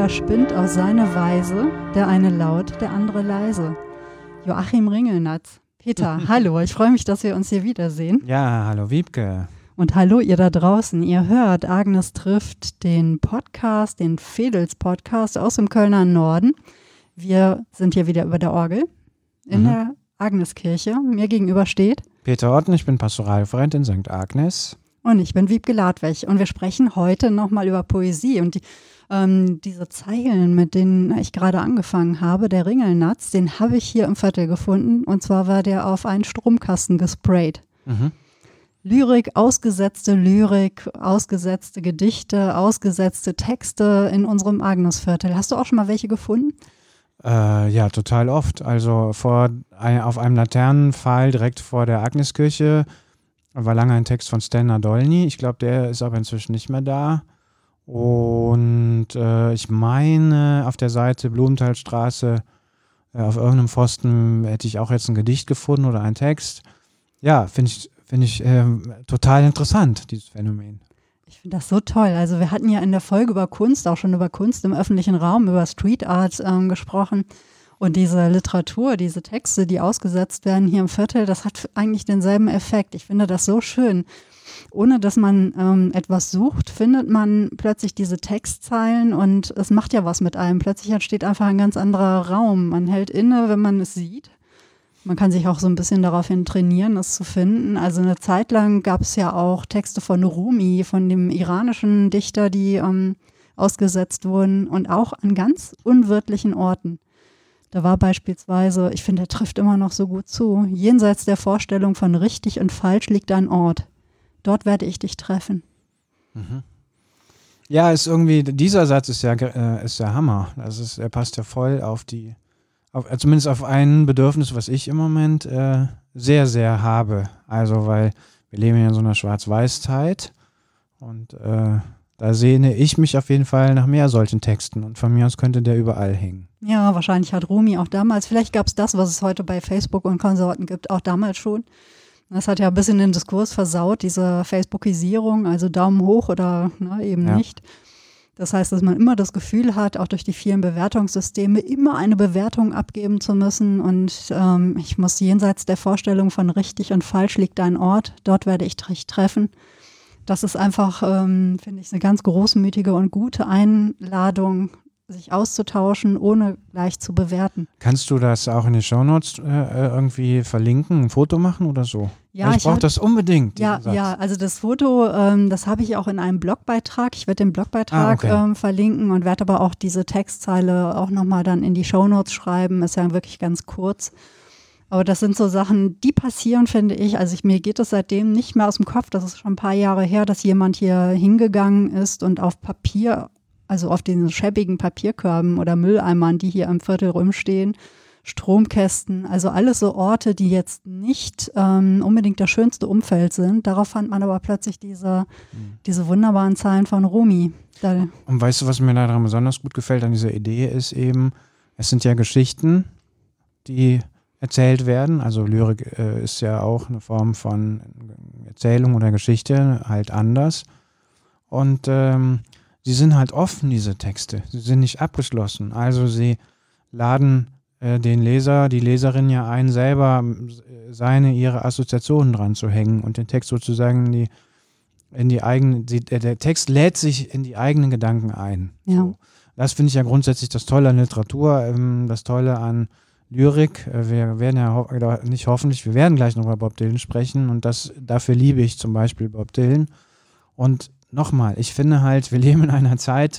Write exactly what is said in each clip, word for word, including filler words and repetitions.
Jeder spinnt auf seine Weise, der eine laut, der andere leise. Joachim Ringelnatz. Peter, hallo, ich freue mich, dass wir uns hier wiedersehen. Ja, hallo Wiebke. Und hallo ihr da draußen. Ihr hört Agnes trifft den Podcast, den Fedels-Podcast aus dem Kölner Norden. Wir sind hier wieder über der Orgel in mhm. der Agneskirche. Mir gegenüber steht Peter Otten, ich bin Pastoralreferent in Sankt Agnes. Und ich bin Wiebke Ladwig. Und wir sprechen heute nochmal über Poesie. Und die, ähm, diese Zeilen, mit denen ich gerade angefangen habe, der Ringelnatz, den habe ich hier im Viertel gefunden. Und zwar war der auf einen Stromkasten gesprayt. Mhm. Lyrik, ausgesetzte Lyrik, ausgesetzte Gedichte, ausgesetzte Texte in unserem Agnesviertel. Hast du auch schon mal welche gefunden? Äh, ja, total oft. Also vor ein, auf einem Laternenpfahl direkt vor der Agneskirche war lange ein Text von Stan Nadolny. Ich glaube, der ist aber inzwischen nicht mehr da. Und äh, ich meine, auf der Seite Blumenthalstraße, äh, auf irgendeinem Pfosten hätte ich auch jetzt ein Gedicht gefunden oder einen Text. Ja, finde ich, find ich äh, total interessant, dieses Phänomen. Ich finde das so toll. Also wir hatten ja in der Folge über Kunst, auch schon über Kunst im öffentlichen Raum, über Street Art ähm, gesprochen. Und diese Literatur, diese Texte, die ausgesetzt werden hier im Viertel, das hat eigentlich denselben Effekt. Ich finde das so schön. Ohne dass man ähm, etwas sucht, findet man plötzlich diese Textzeilen und es macht ja was mit einem. Plötzlich entsteht einfach ein ganz anderer Raum. Man hält inne, wenn man es sieht. Man kann sich auch so ein bisschen daraufhin trainieren, es zu finden. Also eine Zeit lang gab es ja auch Texte von Rumi, von dem iranischen Dichter, die ähm, ausgesetzt wurden und auch an ganz unwirtlichen Orten. Da war beispielsweise, ich finde, er trifft immer noch so gut zu, jenseits der Vorstellung von richtig und falsch liegt ein Ort. Dort werde ich dich treffen. Mhm. Ja, ist irgendwie, dieser Satz ist ja, äh, ist ja Hammer. Das ist, er passt ja voll auf die, auf, zumindest auf ein Bedürfnis, was ich im Moment äh, sehr, sehr habe. Also, weil wir leben ja in so einer Schwarz-Weiß-Zeit und äh, da sehne ich mich auf jeden Fall nach mehr solchen Texten und von mir aus könnte der überall hängen. Ja, wahrscheinlich hat Rumi auch damals, vielleicht gab es das, was es heute bei Facebook und Konsorten gibt, auch damals schon. Das hat ja ein bisschen den Diskurs versaut, diese Facebookisierung, also Daumen hoch oder ne, eben ja. nicht. Das heißt, dass man immer das Gefühl hat, auch durch die vielen Bewertungssysteme, immer eine Bewertung abgeben zu müssen. Und ähm, ich muss jenseits der Vorstellung von richtig und falsch liegt ein Ort, dort werde ich dich treffen. Das ist einfach, ähm, finde ich, eine ganz großmütige und gute Einladung, sich auszutauschen, ohne gleich zu bewerten. Kannst du das auch in die Shownotes äh, irgendwie verlinken, ein Foto machen oder so? Ja, ich, ich brauche das unbedingt. Ja, Satz. ja, also das Foto, ähm, das habe ich auch in einem Blogbeitrag. Ich werde den Blogbeitrag ah, okay. ähm, verlinken und werde aber auch diese Textzeile auch nochmal dann in die Shownotes schreiben. Ist ja wirklich ganz kurz. Aber das sind so Sachen, die passieren, finde ich. Also ich, mir geht es seitdem nicht mehr aus dem Kopf. Das ist schon ein paar Jahre her, dass jemand hier hingegangen ist und auf Papier, also auf den schäbigen Papierkörben oder Mülleimern, die hier im Viertel rumstehen, Stromkästen, also alles so Orte, die jetzt nicht ähm, unbedingt das schönste Umfeld sind. Darauf fand man aber plötzlich diese, mhm. diese wunderbaren Zeilen von Rumi. Da und weißt du, was mir daran besonders gut gefällt an dieser Idee ist eben, es sind ja Geschichten, die erzählt werden. Also Lyrik äh, ist ja auch eine Form von Erzählung oder Geschichte, halt anders. Und ähm, sie sind halt offen, diese Texte. Sie sind nicht abgeschlossen. Also sie laden äh, den Leser, die Leserin ja ein, selber seine, ihre Assoziationen dran zu hängen und den Text sozusagen in die, in die eigenen, die, der Text lädt sich in die eigenen Gedanken ein. Ja. So. Das finde ich ja grundsätzlich das Tolle an Literatur, ähm, das Tolle an Lyrik. Wir werden ja ho- nicht hoffentlich, wir werden gleich noch über Bob Dylan sprechen und das, dafür liebe ich zum Beispiel Bob Dylan. Und nochmal, ich finde halt, wir leben in einer Zeit,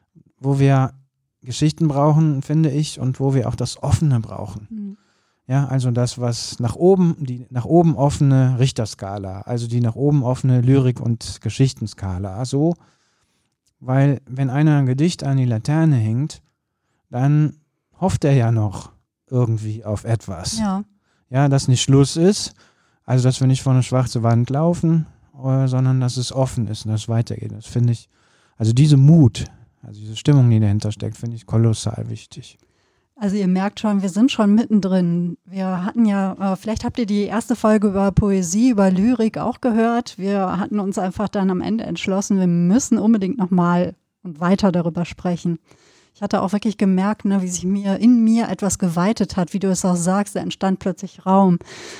wo wir Geschichten brauchen, finde ich, und wo wir auch das Offene brauchen. Mhm. Ja, also das, was nach oben, die nach oben offene Richterskala, also die nach oben offene Lyrik- und Geschichtenskala. So, weil wenn einer ein Gedicht an die Laterne hängt, dann hofft er ja noch irgendwie auf etwas. Ja. Ja, dass nicht Schluss ist, also dass wir nicht vor eine schwarze Wand laufen, äh, sondern dass es offen ist und dass es weitergeht. Das finde ich, also diese Mut, also diese Stimmung, die dahinter steckt, finde ich kolossal wichtig. Also ihr merkt schon, wir sind schon mittendrin. Wir hatten ja, äh, vielleicht habt ihr die erste Folge über Poesie, über Lyrik auch gehört. Wir hatten uns einfach dann am Ende entschlossen, wir müssen unbedingt nochmal und weiter darüber sprechen. ich hatte auch wirklich gemerkt, ne, wie sich mir in mir etwas geweitet hat, wie du es auch sagst, da entstand plötzlich Raum.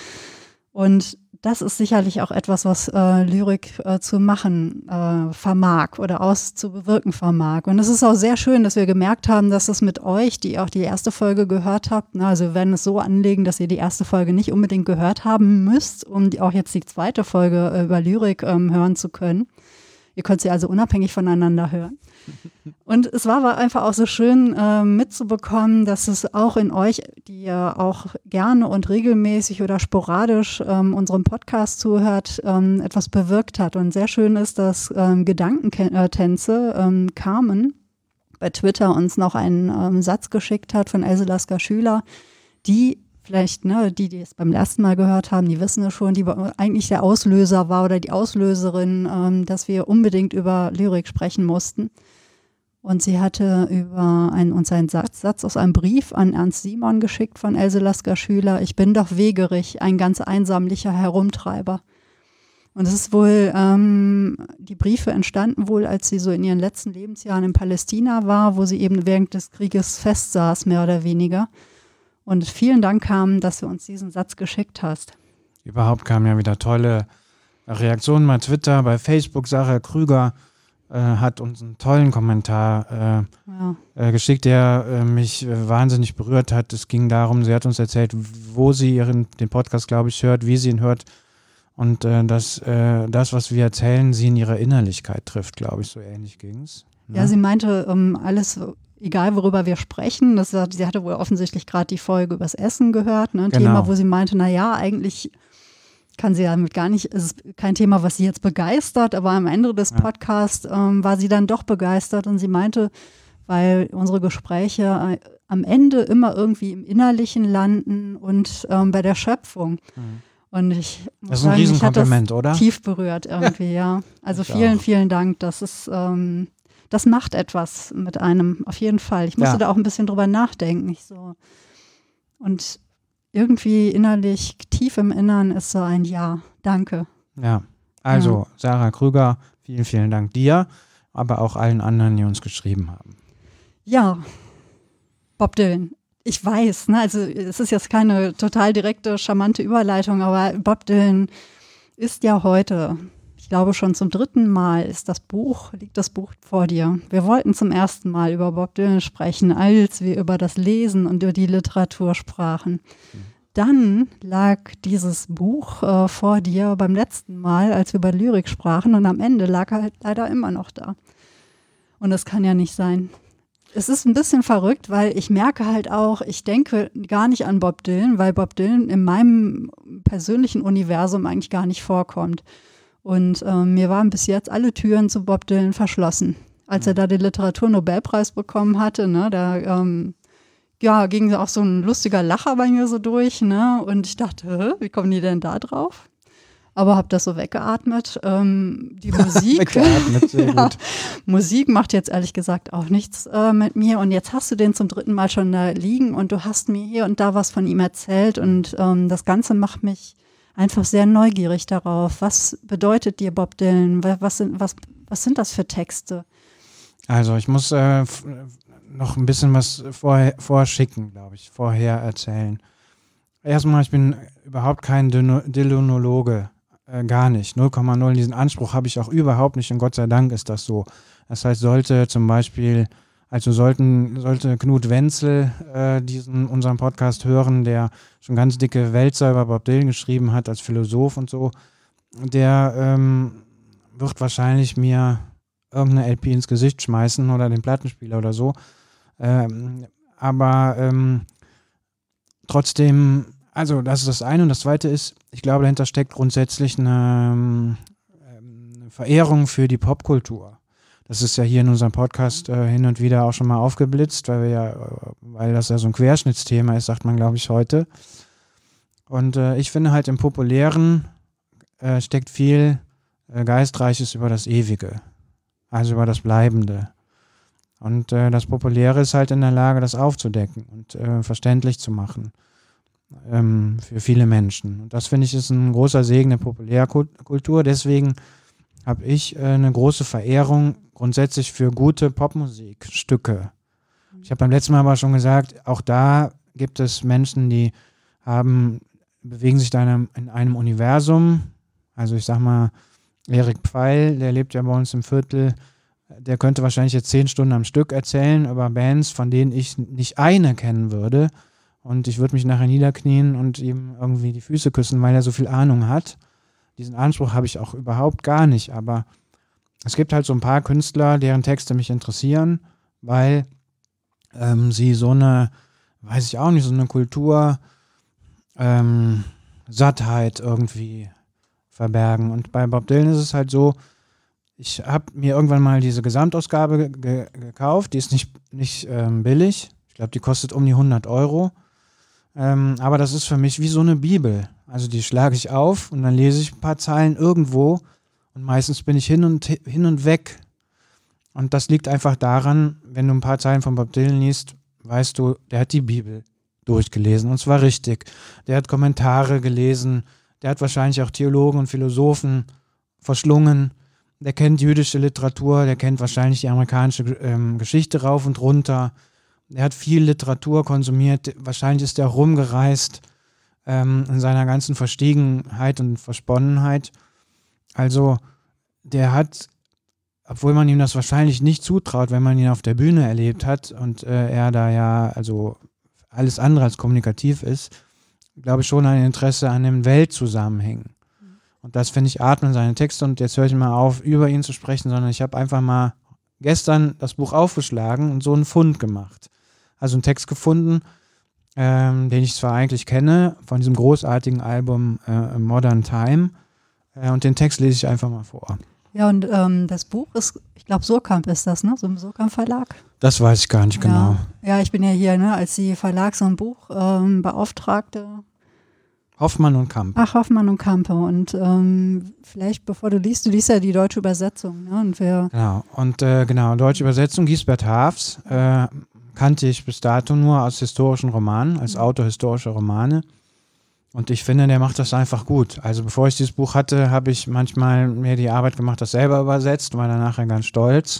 Und das ist sicherlich auch etwas, was äh, Lyrik äh, zu machen äh, vermag oder auszubewirken vermag. Und es ist auch sehr schön, dass wir gemerkt haben, dass es mit euch, die auch die erste Folge gehört habt, na, also wir werden es so anlegen, dass ihr die erste Folge nicht unbedingt gehört haben müsst, um die, auch jetzt die zweite Folge äh, über Lyrik ähm, hören zu können. Ihr könnt sie also unabhängig voneinander hören. Und es war aber einfach auch so schön äh, mitzubekommen, dass es auch in euch, die ihr auch gerne und regelmäßig oder sporadisch ähm, unserem Podcast zuhört, ähm, etwas bewirkt hat. Und sehr schön ist, dass ähm, Gedankentänze ähm, Carmen bei Twitter uns noch einen ähm, Satz geschickt hat von Else Lasker Schüler, die vielleicht, ne, die, die es beim ersten Mal gehört haben, die wissen es schon, die eigentlich der Auslöser war oder die Auslöserin, ähm, dass wir unbedingt über Lyrik sprechen mussten. Und sie hatte über einen, uns einen Satz, Satz aus einem Brief an Ernst Simon geschickt von Else Lasker Schüler. Ich bin doch wegerig, ein ganz einsamlicher Herumtreiber. Und es ist wohl, ähm, die Briefe entstanden wohl, als sie so in ihren letzten Lebensjahren in Palästina war, wo sie eben während des Krieges festsaß, mehr oder weniger. Und vielen Dank, Carmen, dass du uns diesen Satz geschickt hast. Überhaupt kamen ja wieder tolle Reaktionen bei Twitter, bei Facebook. Sarah Krüger äh, hat uns einen tollen Kommentar äh, ja. äh, geschickt, der äh, mich äh, wahnsinnig berührt hat. Es ging darum, sie hat uns erzählt, wo sie ihren, den Podcast, glaube ich, hört, wie sie ihn hört. Und äh, dass äh, das, was wir erzählen, sie in ihrer Innerlichkeit trifft, glaube ich. So ähnlich ging es. Ne? Ja, sie meinte, um, alles... egal worüber wir sprechen, das, sie hatte wohl offensichtlich gerade die Folge übers Essen gehört, ne, ein genau. Thema, wo sie meinte, naja, eigentlich kann sie damit gar nicht, es ist kein Thema, was sie jetzt begeistert, aber am Ende des ja. Podcasts ähm, war sie dann doch begeistert und sie meinte, weil unsere Gespräche äh, am Ende immer irgendwie im Innerlichen landen und ähm, bei der Schöpfung. Mhm. Und ich muss das ist ein sagen, Riesenkompliment, oder? oder? Tief berührt irgendwie, ja. Also ich vielen, auch. vielen Dank, das ist ähm, das macht etwas mit einem, auf jeden Fall. Ich musste ja. da auch ein bisschen drüber nachdenken. Ich so. Und irgendwie innerlich, tief im Innern ist so ein Ja, danke. Ja, also ja. Sarah Krüger, vielen, vielen Dank dir, aber auch allen anderen, die uns geschrieben haben. Ja, Bob Dylan. Ich weiß, ne, also es ist jetzt keine total direkte, charmante Überleitung, aber Bob Dylan ist ja heute... Ich glaube, schon zum dritten Mal ist das Buch, liegt das Buch vor dir. Wir wollten zum ersten Mal über Bob Dylan sprechen, als wir über das Lesen und über die Literatur sprachen. Mhm. Dann lag dieses Buch äh, vor dir beim letzten Mal, als wir über Lyrik sprachen, und am Ende lag er halt leider immer noch da. Und das kann ja nicht sein. Es ist ein bisschen verrückt, weil ich merke halt auch, ich denke gar nicht an Bob Dylan, weil Bob Dylan in meinem persönlichen Universum eigentlich gar nicht vorkommt. Und ähm, mir waren bis jetzt alle Türen zu Bob Dylan verschlossen. Als er da den Literaturnobelpreis bekommen hatte, ne, da ähm, ja, ging auch so ein lustiger Lacher bei mir so durch. Ne, und ich dachte, hä, wie kommen die denn da drauf? Aber habe das so weggeatmet. Ähm, die Musik, weggeatmet, sehr ja, gut. Musik macht jetzt ehrlich gesagt auch nichts äh, mit mir. Und jetzt hast du den zum dritten Mal schon da liegen und du hast mir hier und da was von ihm erzählt. Und ähm, das Ganze macht mich einfach sehr neugierig darauf. Was bedeutet dir Bob Dylan? Was sind, was, was sind das für Texte? Also ich muss äh, f- noch ein bisschen was vorher, vorschicken, glaube ich, vorher erzählen. Erstmal, ich bin überhaupt kein Dylanologe, äh, gar nicht, null Komma null. Diesen Anspruch habe ich auch überhaupt nicht und Gott sei Dank ist das so. Das heißt, sollte zum Beispiel, also sollten, sollte Knut Wenzel äh, diesen unseren Podcast hören, der schon ganz dicke Wälzer über Bob Dylan geschrieben hat als Philosoph und so, der ähm, wird wahrscheinlich mir irgendeine L P ins Gesicht schmeißen oder den Plattenspieler oder so. Ähm, aber ähm, trotzdem, also das ist das eine. Und das zweite ist, ich glaube, dahinter steckt grundsätzlich eine, ähm, eine Verehrung für die Popkultur. Das ist ja hier in unserem Podcast äh, hin und wieder auch schon mal aufgeblitzt, weil wir ja, weil das ja so ein Querschnittsthema ist, sagt man, glaube ich, heute. Und äh, ich finde halt im Populären äh, steckt viel äh, Geistreiches über das Ewige, also über das Bleibende. Und äh, das Populäre ist halt in der Lage, das aufzudecken und äh, verständlich zu machen ähm, für viele Menschen. Und das, finde ich, ist ein großer Segen der Populärkultur. Deswegen habe ich äh, eine große Verehrung grundsätzlich für gute Popmusikstücke. Ich habe beim letzten Mal aber schon gesagt, auch da gibt es Menschen, die haben, bewegen sich da in einem, in einem Universum. Also ich sag mal, Erik Pfeil, der lebt ja bei uns im Viertel, der könnte wahrscheinlich jetzt zehn Stunden am Stück erzählen über Bands, von denen ich nicht eine kennen würde. Und ich würde mich nachher niederknien und ihm irgendwie die Füße küssen, weil er so viel Ahnung hat. Diesen Anspruch habe ich auch überhaupt gar nicht. Aber es gibt halt so ein paar Künstler, deren Texte mich interessieren, weil ähm, sie so eine, weiß ich auch nicht, so eine Kultur, ähm, Sattheit irgendwie verbergen. Und bei Bob Dylan ist es halt so, ich habe mir irgendwann mal diese Gesamtausgabe ge- gekauft, die ist nicht, nicht ähm, billig. Ich glaube, die kostet um die hundert Euro. Ähm, aber das ist für mich wie so eine Bibel. Also die schlage ich auf und dann lese ich ein paar Zeilen irgendwo und meistens bin ich hin und hin und weg. Und das liegt einfach daran, wenn du ein paar Zeilen von Bob Dylan liest, weißt du, der hat die Bibel durchgelesen und zwar richtig. Der hat Kommentare gelesen, der hat wahrscheinlich auch Theologen und Philosophen verschlungen. Der kennt jüdische Literatur, der kennt wahrscheinlich die amerikanische ähm, Geschichte rauf und runter. Er hat viel Literatur konsumiert, wahrscheinlich ist er rumgereist ähm, in seiner ganzen Verstiegenheit und Versponnenheit. Also der hat, obwohl man ihm das wahrscheinlich nicht zutraut, wenn man ihn auf der Bühne erlebt hat und äh, er da ja also alles andere als kommunikativ ist, glaube ich schon ein Interesse an den Weltzusammenhängen. Und das, finde ich, atmen seine Texte. Und jetzt höre ich mal auf, über ihn zu sprechen, sondern ich habe einfach mal gestern das Buch aufgeschlagen und so einen Fund gemacht. Also einen Text gefunden, ähm, den ich zwar eigentlich kenne, von diesem großartigen Album äh, Modern Time. Äh, und den Text lese ich einfach mal vor. Ja, und ähm, das Buch ist, ich glaube, Surkamp ist das, ne? So im Surkamp-Verlag. Das weiß ich gar nicht genau. Ja, ja, ich bin ja hier, ne, als die Verlags- und Buchbeauftragte. Ähm, Hoffmann und Kamp. Ach, Hoffmann und Kampe. Und ähm, vielleicht, bevor du liest, du liest ja die deutsche Übersetzung. Ne? Und wir genau, und äh, genau, deutsche Übersetzung, Giesbert Haafs, äh, kannte ich bis dato nur aus historischen Romanen, als Autor historischer Romane. Und ich finde, der macht das einfach gut. Also bevor ich dieses Buch hatte, habe ich manchmal mir die Arbeit gemacht, das selber übersetzt, war dann nachher ganz stolz.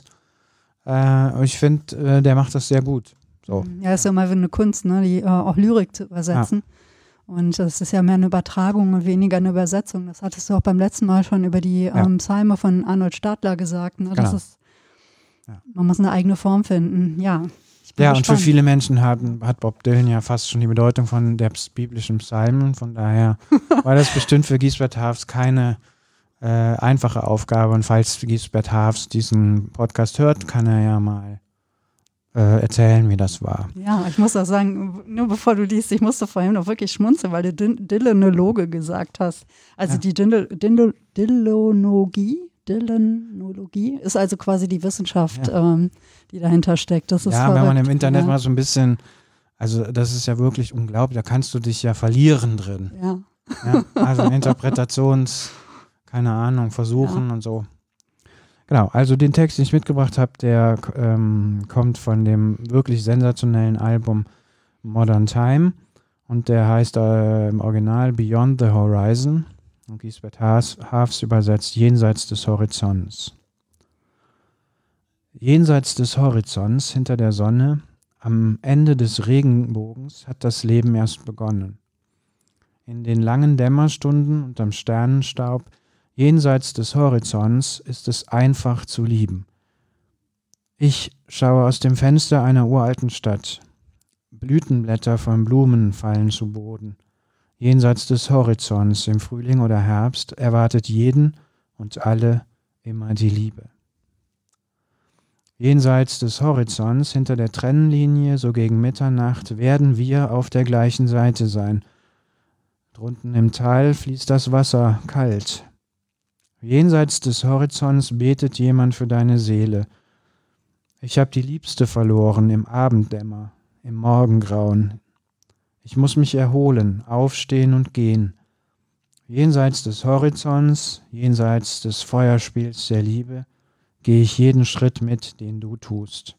Äh, ich finde, äh, der macht das sehr gut. So. Ja, ist ja immer eine Kunst, ne? Die äh, auch Lyrik zu übersetzen. Ja. Und das ist ja mehr eine Übertragung und weniger eine Übersetzung. Das hattest du auch beim letzten Mal schon über die ja. ähm, Psalme von Arnold Stadler gesagt. Ne? Das genau. ist, ja. Man muss eine eigene Form finden. Ja, ich bin ja gespannt. Und für viele Menschen hat, hat Bob Dylan ja fast schon die Bedeutung von der biblischen Psalmen. Von daher war das bestimmt für Giesbert Haafs keine äh, einfache Aufgabe. Und falls Giesbert Haafs diesen Podcast hört, kann er ja mal Äh, erzählen, wie das war. Ja, ich muss auch sagen, nur bevor du liest, ich musste vorhin noch wirklich schmunzeln, weil du Dylanologe gesagt hast. Also ja. die Dil Dil Dylanologie, Dylanologie ist also quasi die Wissenschaft, ja. ähm, die dahinter steckt. Das ist ja, verrückt. Wenn man im Internet ja. mal so ein bisschen, also das ist ja wirklich unglaublich, da kannst du dich ja verlieren drin. Ja. ja also Interpretations, keine Ahnung, Versuchen ja. und so. Genau, also den Text, den ich mitgebracht habe, der ähm, kommt von dem wirklich sensationellen Album Modern Time und der heißt äh, im Original Beyond the Horizon und Giesbert Haafs übersetzt Jenseits des Horizonts. Jenseits des Horizonts, hinter der Sonne, am Ende des Regenbogens hat das Leben erst begonnen. In den langen Dämmerstunden unterm Sternenstaub jenseits des Horizonts ist es einfach zu lieben. Ich schaue aus dem Fenster einer uralten Stadt. Blütenblätter von Blumen fallen zu Boden. Jenseits des Horizonts im Frühling oder Herbst erwartet jeden und alle immer die Liebe. Jenseits des Horizonts, hinter der Trennlinie, so gegen Mitternacht, werden wir auf der gleichen Seite sein. Drunten im Tal fließt das Wasser kalt. Jenseits des Horizonts betet jemand für deine Seele. Ich habe die Liebste verloren im Abenddämmer, im Morgengrauen. Ich muss mich erholen, aufstehen und gehen. Jenseits des Horizonts, jenseits des Feuerspiels der Liebe, gehe ich jeden Schritt mit, den du tust.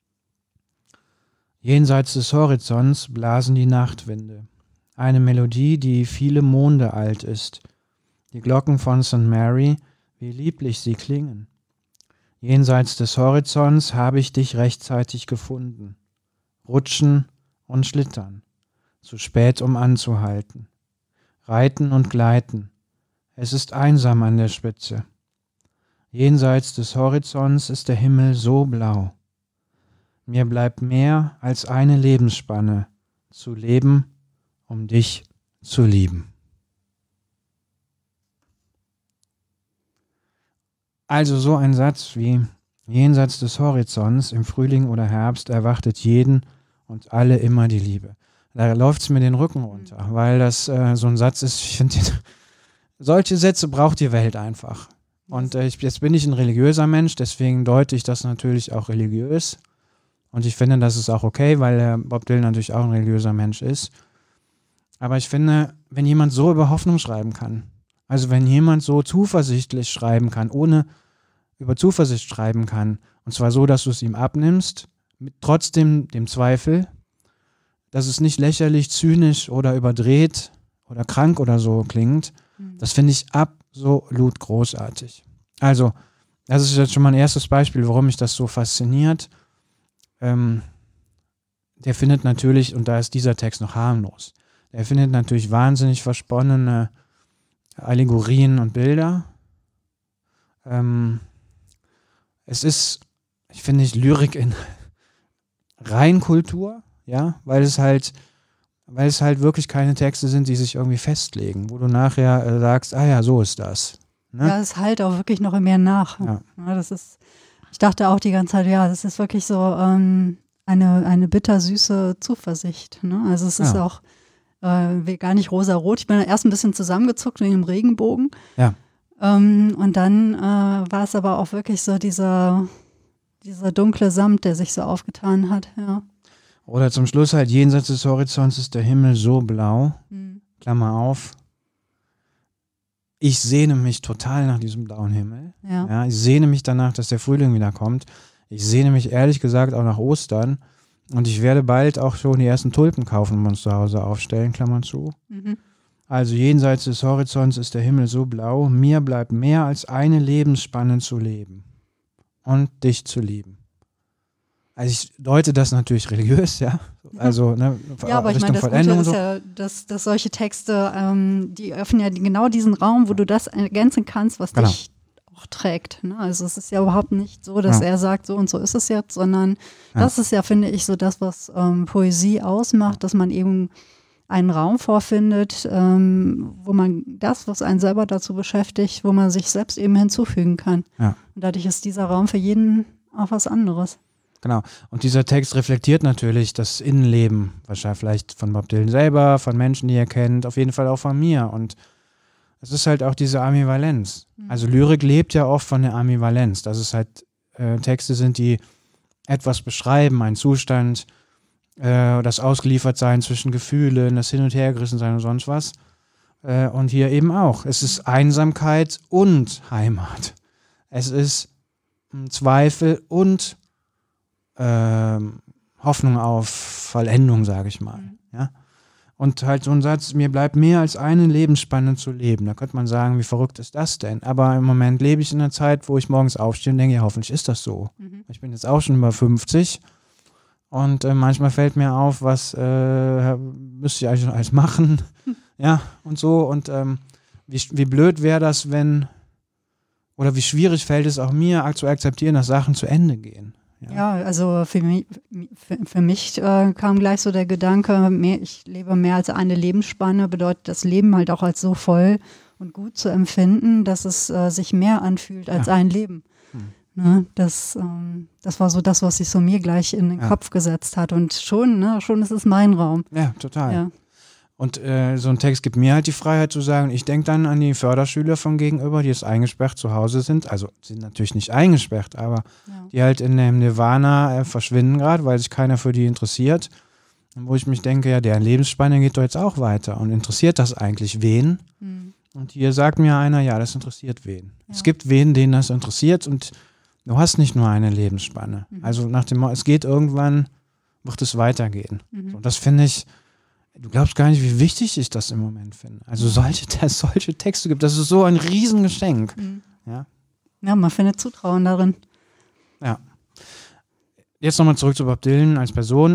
Jenseits des Horizonts blasen die Nachtwinde. Eine Melodie, die viele Monde alt ist. Die Glocken von Sankt Mary, wie lieblich sie klingen. Jenseits des Horizonts habe ich dich rechtzeitig gefunden. rutschen und schlittern, zu spät um anzuhalten, reiten und gleiten, es ist einsam an der Spitze. Jenseits des Horizonts ist der Himmel so blau. Mir bleibt mehr als eine Lebensspanne zu leben, um dich zu lieben. Also so ein Satz wie jenseits des Horizonts im Frühling oder Herbst erwartet jeden und alle immer die Liebe. Da läuft es mir den Rücken runter, weil das äh, so ein Satz ist, ich finde, solche Sätze braucht die Welt einfach. Und äh, ich, jetzt bin ich ein religiöser Mensch, deswegen deute ich das natürlich auch religiös. Und ich finde, das ist auch okay, weil äh, Bob Dylan natürlich auch ein religiöser Mensch ist. Aber ich finde, wenn jemand so über Hoffnung schreiben kann, also wenn jemand so zuversichtlich schreiben kann, ohne über Zuversicht schreiben kann, und zwar so, dass du es ihm abnimmst, mit trotzdem dem Zweifel, dass es nicht lächerlich, zynisch oder überdreht oder krank oder so klingt, mhm. das finde ich absolut großartig. Also, das ist jetzt schon mal ein erstes Beispiel, warum mich das so fasziniert. Ähm, der findet natürlich, und da ist dieser Text noch harmlos, der findet natürlich wahnsinnig versponnene Allegorien und Bilder. Ähm, es ist, ich finde, ich Lyrik in Reinkultur, ja, weil es halt, weil es halt wirklich keine Texte sind, die sich irgendwie festlegen, wo du nachher äh, sagst, ah ja, so ist das. Ne? Ja, es halt auch wirklich noch mehr nach. Ja. Ja, das ist, ich dachte auch die ganze Zeit, ja, das ist wirklich so ähm, eine, eine bittersüße Zuversicht. Ne? Also es ist Ja. auch äh, gar nicht rosa-rot. Ich bin erst ein bisschen zusammengezuckt wegen dem Regenbogen. Ja. Ähm, und dann äh, war es aber auch wirklich so dieser, dieser dunkle Samt, der sich so aufgetan hat. Ja. Oder zum Schluss halt, jenseits des Horizonts ist der Himmel so blau, Mhm. Klammer auf. Ich sehne mich total nach diesem blauen Himmel. Ja. Ja, ich sehne mich danach, dass der Frühling wieder kommt. Ich sehne mich ehrlich gesagt auch nach Ostern. Und ich werde bald auch schon die ersten Tulpen kaufen und uns zu Hause aufstellen, Klammer zu. Mhm. Also jenseits des Horizonts ist der Himmel so blau, mir bleibt mehr als eine Lebensspanne zu leben und dich zu lieben. Also ich deute das natürlich religiös, ja. Also ne, Ja, aber ich meine, das Gute ist ja, dass, dass solche Texte, ähm, die öffnen ja genau diesen Raum, wo du das ergänzen kannst, was genau. dich auch trägt. Ne? Also es ist ja überhaupt nicht so, dass Ja. er sagt, so und so ist es jetzt, sondern Ja. das ist ja, finde ich, so das, was ähm, Poesie ausmacht, dass man eben einen Raum vorfindet, ähm, wo man das, was einen selber dazu beschäftigt, wo man sich selbst eben hinzufügen kann. Ja. Und dadurch ist dieser Raum für jeden auch was anderes. Genau. Und dieser Text reflektiert natürlich das Innenleben, wahrscheinlich vielleicht von Bob Dylan selber, von Menschen, die er kennt, auf jeden Fall auch von mir. Und es ist halt auch diese Ambivalenz. Mhm. Also Lyrik lebt ja oft von der Ambivalenz, dass es halt äh, Texte sind, die etwas beschreiben, einen Zustand, äh, das Ausgeliefertsein zwischen Gefühlen, das Hin- und Hergerissensein und sonst was. Äh, und hier eben auch. Es ist Einsamkeit und Heimat. Es ist Zweifel und ähm, Hoffnung auf Vollendung, sage ich mal. Mhm. Ja? Und halt so ein Satz, mir bleibt mehr als eine Lebensspanne zu leben. Da könnte man sagen, wie verrückt ist das denn? Aber im Moment lebe ich in einer Zeit, wo ich morgens aufstehe und denke, ja, hoffentlich ist das so. Mhm. Ich bin jetzt auch schon über fünfzig und äh, manchmal fällt mir auf, was äh, müsste ich eigentlich noch alles machen. Hm. Ja, und so. Und ähm, wie, wie blöd wäre das, wenn, oder wie schwierig fällt es auch mir, zu akzeptieren, dass Sachen zu Ende gehen. Ja, Ja, also für mich, für, für mich äh, kam gleich so der Gedanke, mehr, ich lebe mehr als eine Lebensspanne, bedeutet das Leben halt auch als so voll und gut zu empfinden, dass es äh, sich mehr anfühlt als Ja. ein Leben. Hm. Ne, das, ähm, das war so das, was sich so mir gleich in den Ja. Kopf gesetzt hat. Und schon, ne, schon ist es mein Raum. ja total. Ja. Und äh, so ein Text gibt mir halt die Freiheit zu sagen, ich denke dann an die Förderschüler von gegenüber, die jetzt eingesperrt zu Hause sind. Also sind natürlich nicht eingesperrt, aber Ja. die halt in dem Nirvana äh, verschwinden gerade, weil sich keiner für die interessiert. Und wo ich mich denke, ja, deren Lebensspanne geht doch jetzt auch weiter. Und interessiert das eigentlich wen? Hm. Und hier sagt mir einer, ja, das interessiert wen. Ja. Es gibt wen, denen das interessiert und du hast nicht nur eine Lebensspanne. Mhm. Also nach dem, Mo- es geht irgendwann, wird es weitergehen. Mhm. Und das finde ich, du glaubst gar nicht, wie wichtig ich das im Moment finde. Also solche, dass es solche Texte gibt, das ist so ein Riesengeschenk. Mhm. Ja. Ja, man findet Zutrauen darin. Ja. Jetzt nochmal zurück zu Bob Dylan als Person.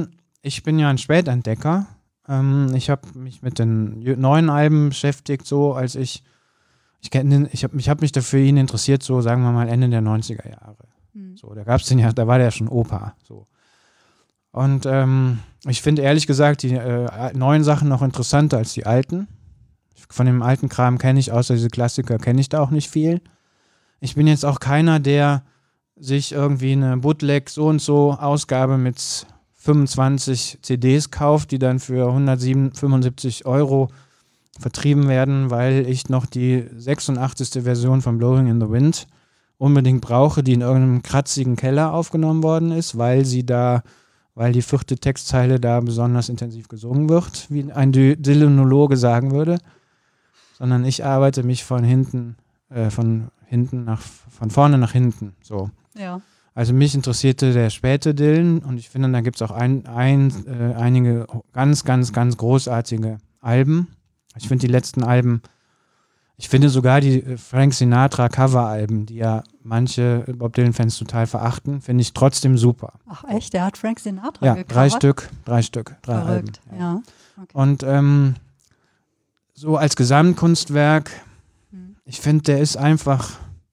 ich bin ja ein Spätentdecker. Ähm, ich habe mich mit den neuen Alben beschäftigt, so als ich, ich kenne, ich habe ich hab mich dafür ihn interessiert, so sagen wir mal Ende der neunziger Jahre. Mhm. So, da gab's den ja, da war der schon Opa. So. Und ähm, ich finde ehrlich gesagt die äh, neuen Sachen noch interessanter als die alten. Von dem alten Kram kenne ich, außer diese Klassiker, kenne ich da auch nicht viel. Ich bin jetzt auch keiner, der sich irgendwie eine Bootleg so und so Ausgabe mit fünfundzwanzig C Ds kauft, die dann für hundertfünfundsiebzig Euro vertrieben werden, weil ich noch die sechsundachtzigste Version von Blowing in the Wind unbedingt brauche, die in irgendeinem kratzigen Keller aufgenommen worden ist, weil sie da, weil die vierte Textzeile da besonders intensiv gesungen wird, wie ein Dylanologe sagen würde. Sondern ich arbeite mich von hinten, äh, von hinten nach, von vorne nach hinten, so. Ja. Also mich interessierte der späte Dylan und ich finde, da gibt es auch ein, ein, äh, einige ganz, ganz, ganz großartige Alben. Ich finde die letzten Alben, ich finde sogar die Frank Sinatra Coveralben, die ja manche Bob Dylan-Fans total verachten, finde ich trotzdem super. Ach echt, der hat Frank Sinatra Ja, gecovert? drei Stück, drei Stück, drei Verrückt, Alben. ja. Okay. Und ähm, so als Gesamtkunstwerk, hm. ich finde, der ist einfach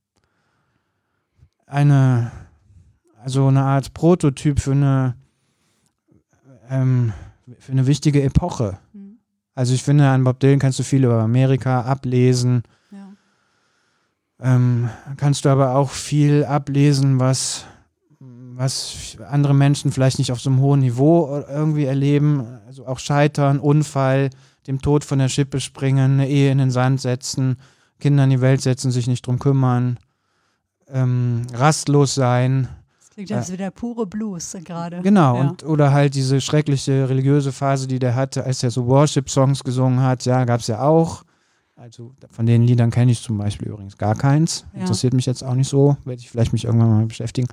eine, also eine Art Prototyp für eine, ähm, für eine wichtige Epoche. Hm. Also ich finde, an Bob Dylan kannst du viel über Amerika ablesen. Ja. Ähm, kannst du aber auch viel ablesen, was, was andere Menschen vielleicht nicht auf so einem hohen Niveau irgendwie erleben. Also auch Scheitern, Unfall, dem Tod von der Schippe springen, eine Ehe in den Sand setzen, Kinder in die Welt setzen, sich nicht drum kümmern, ähm, rastlos sein. Das klingt ja äh, wie der pure Blues gerade. Genau, ja. und oder halt diese schreckliche religiöse Phase, die der hatte, als er so Worship-Songs gesungen hat, ja, gab es ja auch. Also von den Liedern kenne ich zum Beispiel übrigens gar keins. Ja. Interessiert mich jetzt auch nicht so, werde ich vielleicht mich irgendwann mal beschäftigen.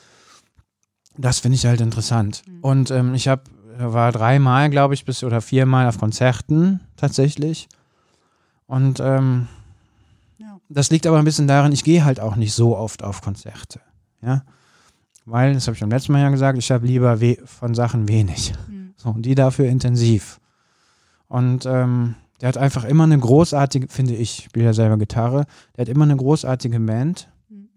Das finde ich halt interessant. Mhm. Und ähm, ich habe war dreimal, glaube ich, bis oder viermal auf Konzerten tatsächlich. Und ähm, ja. das liegt aber ein bisschen daran, ich gehe halt auch nicht so oft auf Konzerte. Ja? Weil, das habe ich beim letzten Mal ja gesagt, ich habe lieber we- von Sachen wenig. Mhm. So, und die dafür intensiv. Und ähm, der hat einfach immer eine großartige, finde ich, ich spiele ja selber Gitarre, der hat immer eine großartige Band. Mhm.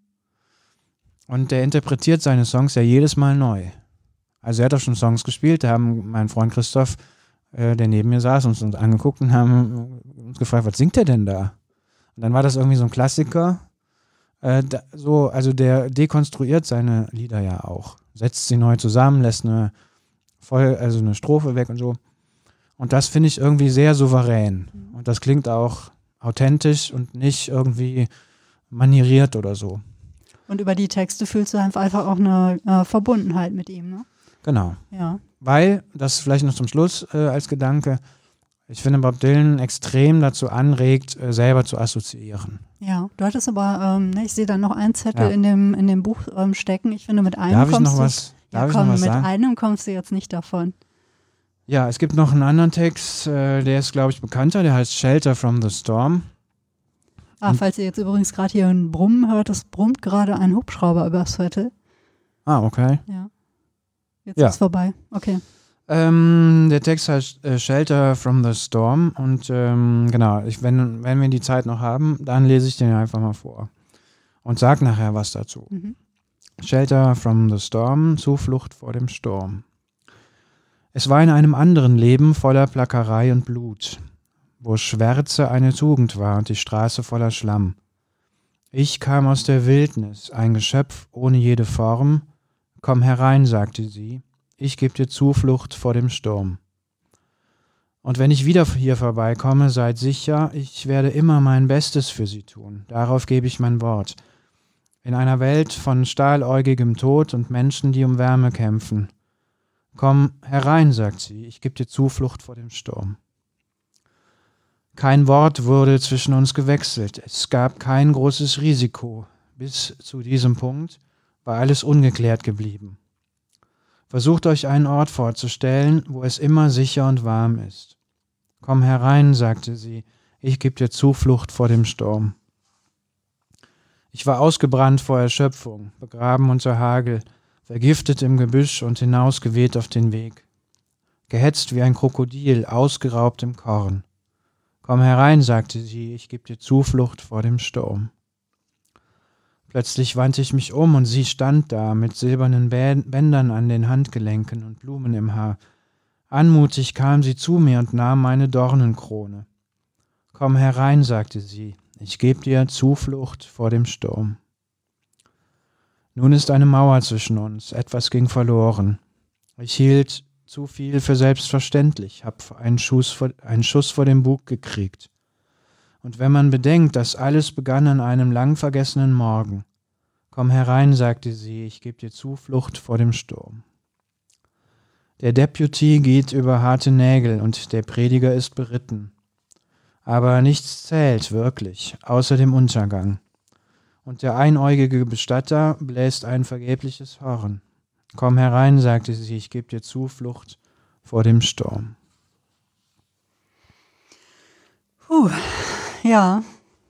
Und der interpretiert seine Songs ja jedes Mal neu. Also er hat auch schon Songs gespielt, da haben mein Freund Christoph, äh, der neben mir saß, uns, uns angeguckt und haben uns gefragt, was singt der denn da? Und dann war das irgendwie so ein Klassiker. Äh, da, so, also der dekonstruiert seine Lieder ja auch. Setzt sie neu zusammen, lässt eine voll, also eine Strophe weg und so. Und das finde ich irgendwie sehr souverän. Mhm. Und das klingt auch authentisch und nicht irgendwie manieriert oder so. Und über die Texte fühlst du einfach auch eine äh, Verbundenheit mit ihm, ne? Genau. Ja. Weil, das vielleicht noch zum Schluss äh, als Gedanke, ich finde Bob Dylan extrem dazu anregt, äh, selber zu assoziieren. Ja, du hattest aber, ähm, ne, ich sehe da noch einen Zettel ja. in dem, in dem Buch ähm, stecken. Ich finde, mit einem Darf kommst ich noch du, was, ja, darf komm, ich noch was mit sagen? einem kommst du jetzt nicht davon. Ja, es gibt noch einen anderen Text, äh, der ist, glaube ich, bekannter, der heißt Shelter from the Storm. Ah, falls ihr jetzt übrigens gerade hier ein Brummen hört, es brummt gerade ein Hubschrauber übers Viertel. Ah, okay. Ja. Jetzt ja. ist es vorbei. Okay. Ähm, der Text heißt äh, Shelter from the Storm und ähm, genau, ich, wenn, wenn wir die Zeit noch haben, dann lese ich den einfach mal vor und sag nachher was dazu. Mhm. Shelter from the Storm, Zuflucht vor dem Sturm. Es war in einem anderen Leben voller Plackerei und Blut, wo Schwärze eine Tugend war und die Straße voller Schlamm. Ich kam aus der Wildnis, ein Geschöpf ohne jede Form. Komm herein, sagte sie, ich geb dir Zuflucht vor dem Sturm. Und wenn ich wieder hier vorbeikomme, seid sicher, ich werde immer mein Bestes für sie tun. Darauf gebe ich mein Wort. In einer Welt von stahläugigem Tod und Menschen, die um Wärme kämpfen. Komm herein, sagt sie, ich geb dir Zuflucht vor dem Sturm. Kein Wort wurde zwischen uns gewechselt. Es gab kein großes Risiko. Bis zu diesem Punkt war alles ungeklärt geblieben. Versucht euch einen Ort vorzustellen, wo es immer sicher und warm ist. Komm herein, sagte sie, ich gebe dir Zuflucht vor dem Sturm. Ich war ausgebrannt vor Erschöpfung, begraben unter Hagel, vergiftet im Gebüsch und hinausgeweht auf den Weg. gehetzt wie ein Krokodil, ausgeraubt im Korn. Komm herein, sagte sie, ich geb dir Zuflucht vor dem Sturm. Plötzlich wandte ich mich um und sie stand da mit silbernen Bändern an den Handgelenken und Blumen im Haar. Anmutig kam sie zu mir und nahm meine Dornenkrone. Komm herein, sagte sie, ich geb dir Zuflucht vor dem Sturm. Nun ist eine Mauer zwischen uns, etwas ging verloren. Ich hielt zu viel für selbstverständlich, hab einen Schuss vor, einen Schuss vor den Bug gekriegt. Und wenn man bedenkt, dass alles begann an einem lang vergessenen Morgen. Komm herein, sagte sie, ich geb dir Zuflucht vor dem Sturm. Der Deputy geht über harte Nägel und der Prediger ist beritten. Aber nichts zählt wirklich, außer dem Untergang. Und der einäugige Bestatter bläst ein vergebliches Horn. Komm herein, sagte sie, ich geb dir Zuflucht vor dem Sturm. Puh, ja.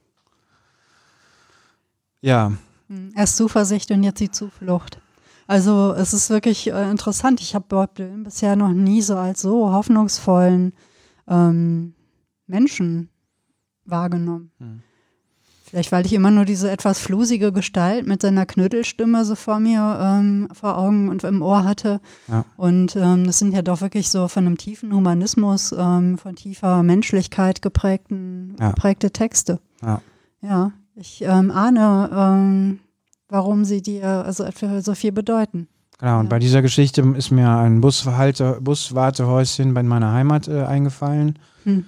Ja. Erst Zuversicht und jetzt die Zuflucht. Also es ist wirklich äh, interessant. Ich habe Bob Dylan bisher noch nie so als so hoffnungsvollen ähm, Menschen wahrgenommen. Hm. Vielleicht, weil ich immer nur diese etwas flusige Gestalt mit seiner Knödelstimme so vor mir, ähm, vor Augen und im Ohr hatte. Ja. Und ähm, das sind ja doch wirklich so von einem tiefen Humanismus, ähm, von tiefer Menschlichkeit geprägten, ja. geprägte Texte. Ja, ja ich ähm, ahne, ähm, warum sie dir also so viel bedeuten. Genau, und ja. bei dieser Geschichte ist mir ein Bushalter, Buswartehäuschen bei meiner Heimat äh, eingefallen. Hm.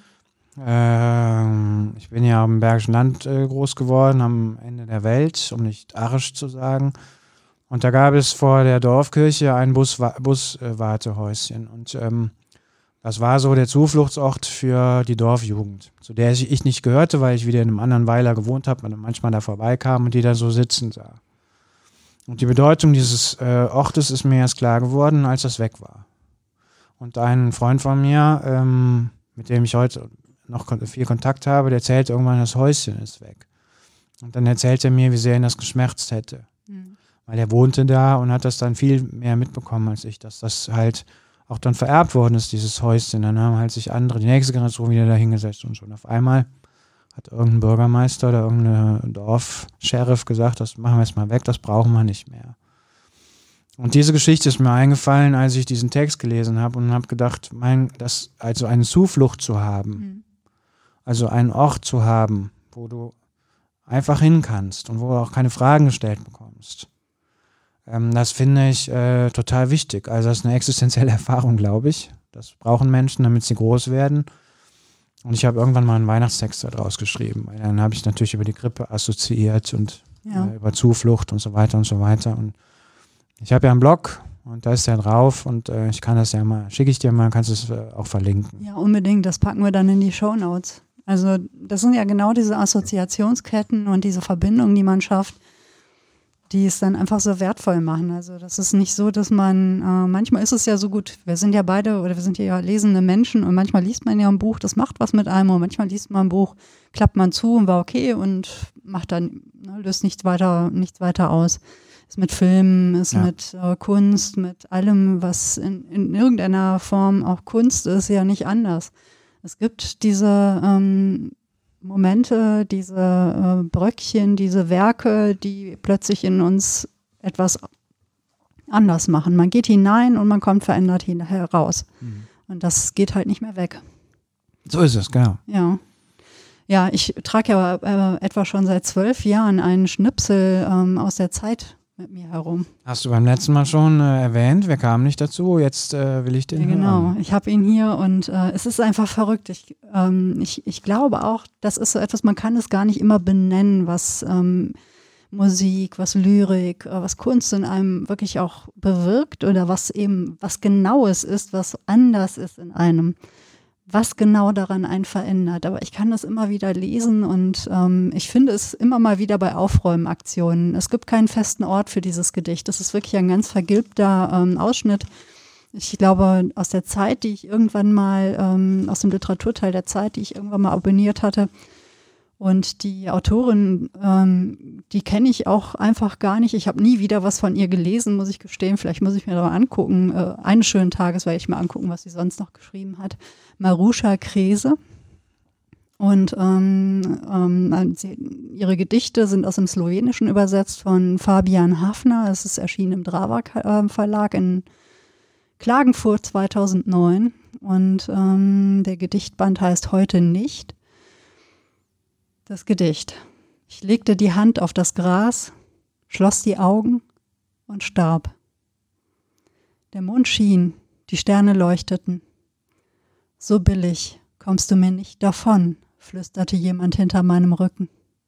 Ähm, ich bin ja im Bergischen Land äh, groß geworden, am Ende der Welt, um nicht arisch zu sagen. Und da gab es vor der Dorfkirche ein Buswartehäuschen. Bus, äh, und ähm, das war so der Zufluchtsort für die Dorfjugend, zu der ich, ich nicht gehörte, weil ich wieder in einem anderen Weiler gewohnt habe und manchmal da vorbeikam und die da so sitzen sah. Und die Bedeutung dieses äh, Ortes ist mir erst klar geworden, als das weg war. Und ein Freund von mir, ähm, mit dem ich heute noch viel Kontakt habe, der erzählt irgendwann, das Häuschen ist weg. Und dann erzählt er mir, wie sehr ihn das geschmerzt hätte. Mhm. Weil er wohnte da und hat das dann viel mehr mitbekommen als ich, dass das halt auch dann vererbt worden ist, dieses Häuschen. Dann haben halt sich andere, die nächste Generation wieder da hingesetzt und schon auf einmal hat irgendein Bürgermeister oder irgendein Dorf-Sheriff gesagt, das machen wir jetzt mal weg, das brauchen wir nicht mehr. Und diese Geschichte ist mir eingefallen, als ich diesen Text gelesen habe und habe gedacht, mein, das, also eine Zuflucht zu haben, mhm. also einen Ort zu haben, wo du einfach hin kannst und wo du auch keine Fragen gestellt bekommst. Ähm, das finde ich äh, total wichtig. Also das ist eine existenzielle Erfahrung, glaube ich. Das brauchen Menschen, damit sie groß werden. Und ich habe irgendwann mal einen Weihnachtstext daraus geschrieben. Weil dann habe ich natürlich über die Grippe assoziiert und ja. äh, über Zuflucht und so weiter und so weiter. Und ich habe ja einen Blog und da ist der drauf und äh, ich kann das ja mal, schicke ich dir mal, kannst du es äh, auch verlinken. Ja, unbedingt. Das packen wir dann in die Shownotes. Also das sind ja genau diese Assoziationsketten und diese Verbindungen, die man schafft, die es dann einfach so wertvoll machen. Also das ist nicht so, dass man, äh, manchmal ist es ja so gut, wir sind ja beide oder wir sind ja lesende Menschen und manchmal liest man ja ein Buch, das macht was mit einem und manchmal liest man ein Buch, klappt man zu und war okay und macht dann, ne, löst nichts weiter, nichts weiter aus. Ist mit Filmen, ist ja. mit äh, Kunst, mit allem, was in, in irgendeiner Form auch Kunst ist, ja nicht anders. Es gibt diese ähm, Momente, diese äh, Bröckchen, diese Werke, die plötzlich in uns etwas anders machen. Man geht hinein und man kommt verändert heraus. Mhm. Und das geht halt nicht mehr weg. So ist es, genau. Ja. Ja, ich trage ja äh, etwa schon seit zwölf Jahren einen Schnipsel ähm, aus der Zeit mit mir herum. Hast du beim letzten Mal schon äh, erwähnt, wir kamen nicht dazu, jetzt äh, will ich den ja, hören. Genau, ich habe ihn hier und äh, es ist einfach verrückt. Ich, ähm, ich, ich glaube auch, das ist so etwas, man kann es gar nicht immer benennen, was ähm, Musik, was Lyrik, äh, was Kunst in einem wirklich auch bewirkt oder was eben, was genau es ist, was anders ist in einem. Was genau daran einen verändert. Aber ich kann das immer wieder lesen und ähm, ich finde es immer mal wieder bei Aufräumaktionen. Es gibt keinen festen Ort für dieses Gedicht. Das ist wirklich ein ganz vergilbter ähm, Ausschnitt. Ich glaube, aus der Zeit, die ich irgendwann mal, ähm, aus dem Literaturteil der Zeit, die ich irgendwann mal abonniert hatte. Und die Autorin, ähm, die kenne ich auch einfach gar nicht. Ich habe nie wieder was von ihr gelesen, muss ich gestehen. Vielleicht muss ich mir da mal angucken. Äh, eines schönen Tages werde ich mal angucken, was sie sonst noch geschrieben hat. Marusha Krese. Und ähm, ähm, sie, ihre Gedichte sind aus dem Slowenischen übersetzt von Fabian Hafner. Es ist erschienen im Drava äh, Verlag in Klagenfurt zweitausendneun. Und ähm, der Gedichtband heißt Heute nicht. Das Gedicht. Ich legte die Hand auf das Gras, schloss die Augen und starb. Der Mond schien, die Sterne leuchteten. So billig kommst du mir nicht davon, flüsterte jemand hinter meinem Rücken.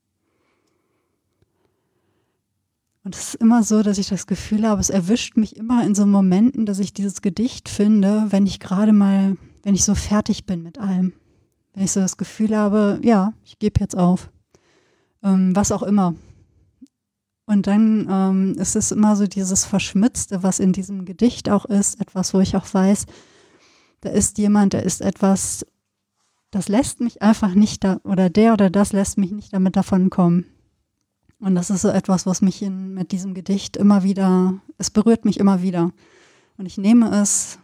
Und es ist immer so, dass ich das Gefühl habe, es erwischt mich immer in so Momenten, dass ich dieses Gedicht finde, wenn ich gerade mal, wenn ich so fertig bin mit allem. Wenn ich so das Gefühl habe, ja, ich gebe jetzt auf. Ähm, was auch immer. Und dann ähm, ist es immer so dieses Verschmitzte, was in diesem Gedicht auch ist. Etwas, wo ich auch weiß, da ist jemand, da ist etwas, das lässt mich einfach nicht, da, oder der oder das lässt mich nicht damit davon kommen. Und das ist so etwas, was mich in, mit diesem Gedicht immer wieder, es berührt mich immer wieder. Und ich nehme es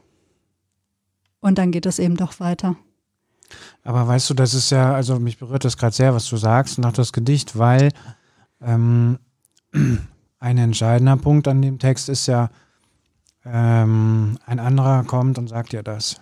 und dann geht es eben doch weiter. Aber weißt du, das ist ja, also mich berührt das gerade sehr, was du sagst, und auch das Gedicht, weil ähm, ein entscheidender Punkt an dem Text ist ja, ähm, ein anderer kommt und sagt dir das.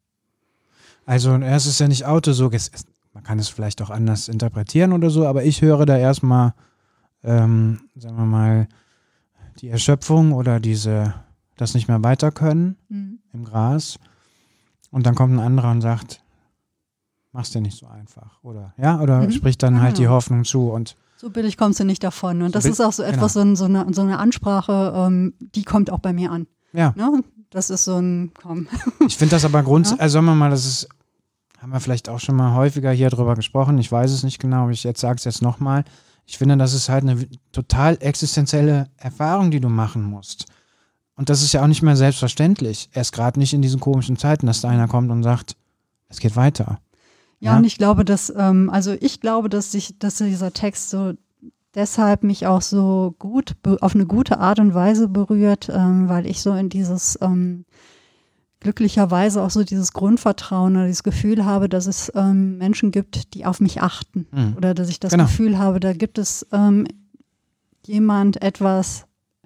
Also es ist ja nicht autosuggestiv, man kann es vielleicht auch anders interpretieren oder so, aber ich höre da erstmal, ähm, sagen wir mal, die Erschöpfung oder diese, das nicht mehr weiter können mhm. im Gras, und dann kommt ein anderer und sagt, mach's dir nicht so einfach, oder ja, oder mhm. spricht dann ah, halt die Hoffnung zu. Und so billig kommst du nicht davon. Und so das ist auch so etwas, genau. so, so, eine, so eine Ansprache, ähm, die kommt auch bei mir an. Ja. Ne? Das ist so ein, komm. Ich finde das aber grundsätzlich, ja? also sagen wir mal, das ist, haben wir vielleicht auch schon mal häufiger hier drüber gesprochen, ich weiß es nicht genau, aber ich jetzt sage es jetzt nochmal. Ich finde, das ist halt eine total existenzielle Erfahrung, die du machen musst. Und das ist ja auch nicht mehr selbstverständlich. Erst gerade nicht in diesen komischen Zeiten, dass da einer kommt und sagt, es geht weiter. Ja, ja, und ich glaube, dass, ähm, also ich glaube, dass sich, dass dieser Text so deshalb mich auch so gut, auf eine gute Art und Weise berührt, ähm, weil ich so in dieses, ähm, glücklicherweise auch so dieses Grundvertrauen oder dieses Gefühl habe, dass es ähm, Menschen gibt, die auf mich achten. Mhm. Oder dass ich das genau. Gefühl habe, da gibt es ähm, jemand, etwas,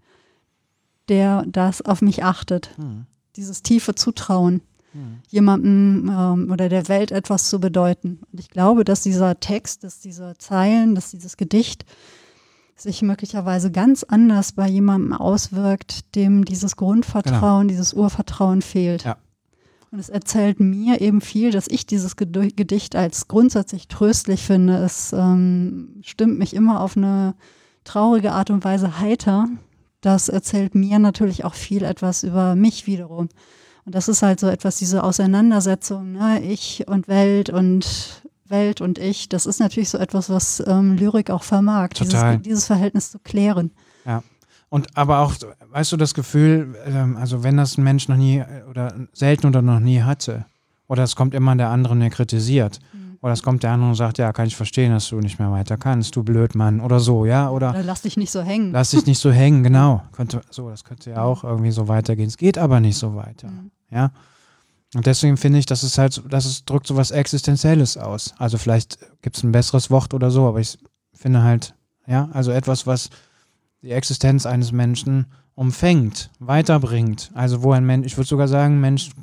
der das auf mich achtet. Mhm. Dieses tiefe Zutrauen. Jemandem ähm, oder der Welt etwas zu bedeuten. Und ich glaube, dass dieser Text, dass diese Zeilen, dass dieses Gedicht sich möglicherweise ganz anders bei jemandem auswirkt, dem dieses Grundvertrauen, genau. dieses Urvertrauen fehlt. Ja. Und es erzählt mir eben viel, dass ich dieses Gedicht als grundsätzlich tröstlich finde. Es ähm, stimmt mich immer auf eine traurige Art und Weise heiter. Das erzählt mir natürlich auch viel etwas über mich wiederum. Und das ist halt so etwas, diese Auseinandersetzung, ne? Ich und Welt und Welt und ich, das ist natürlich so etwas, was ähm, Lyrik auch vermag, Total. Dieses, dieses Verhältnis zu klären. Ja, und aber auch, weißt du, das Gefühl, ähm, also wenn das ein Mensch noch nie oder selten oder noch nie hatte, oder es kommt immer der andere und der kritisiert, mhm. oder es kommt der andere und sagt, ja, kann ich verstehen, dass du nicht mehr weiter kannst, du Blödmann, oder so, ja, oder, oder lass dich nicht so hängen. Lass dich nicht so hängen, genau. Könnte, so, das könnte ja auch irgendwie so weitergehen. Es geht aber nicht so weiter, mhm. ja. Und deswegen finde ich, dass es halt, dass es drückt so was Existenzielles aus. Also vielleicht gibt es ein besseres Wort oder so, aber ich finde halt, ja, also etwas, was die Existenz eines Menschen umfängt, weiterbringt. Also wo ein Mensch, ich würde sogar sagen, ein Mensch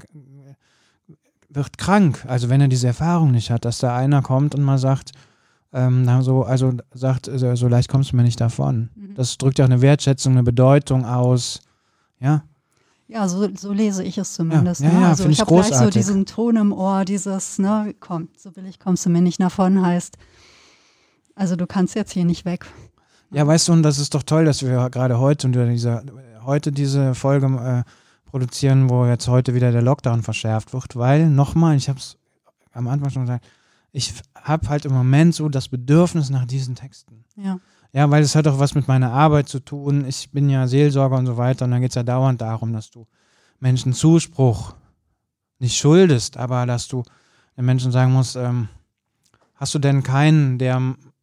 wird krank, also wenn er diese Erfahrung nicht hat, dass da einer kommt und mal sagt, ähm, so, also sagt, so, so leicht kommst du mir nicht davon. Mhm. Das drückt ja auch eine Wertschätzung, eine Bedeutung aus, ja. Ja, so, so lese ich es zumindest. Ja, ja, ne? ja, also finde ich ich habe gleich so diesen Ton im Ohr, dieses, ne, komm, so billig kommst du mir nicht davon, heißt, also du kannst jetzt hier nicht weg. Ja, weißt du, und das ist doch toll, dass wir gerade heute und diese, heute diese Folge äh, produzieren, wo jetzt heute wieder der Lockdown verschärft wird, weil, nochmal, ich habe es am Anfang schon gesagt, ich habe halt im Moment so das Bedürfnis nach diesen Texten. Ja. Ja, weil es hat auch was mit meiner Arbeit zu tun. Ich bin ja Seelsorger und so weiter und dann geht es ja dauernd darum, dass du Menschen Zuspruch nicht schuldest, aber dass du den Menschen sagen musst, ähm, hast du denn keinen, der,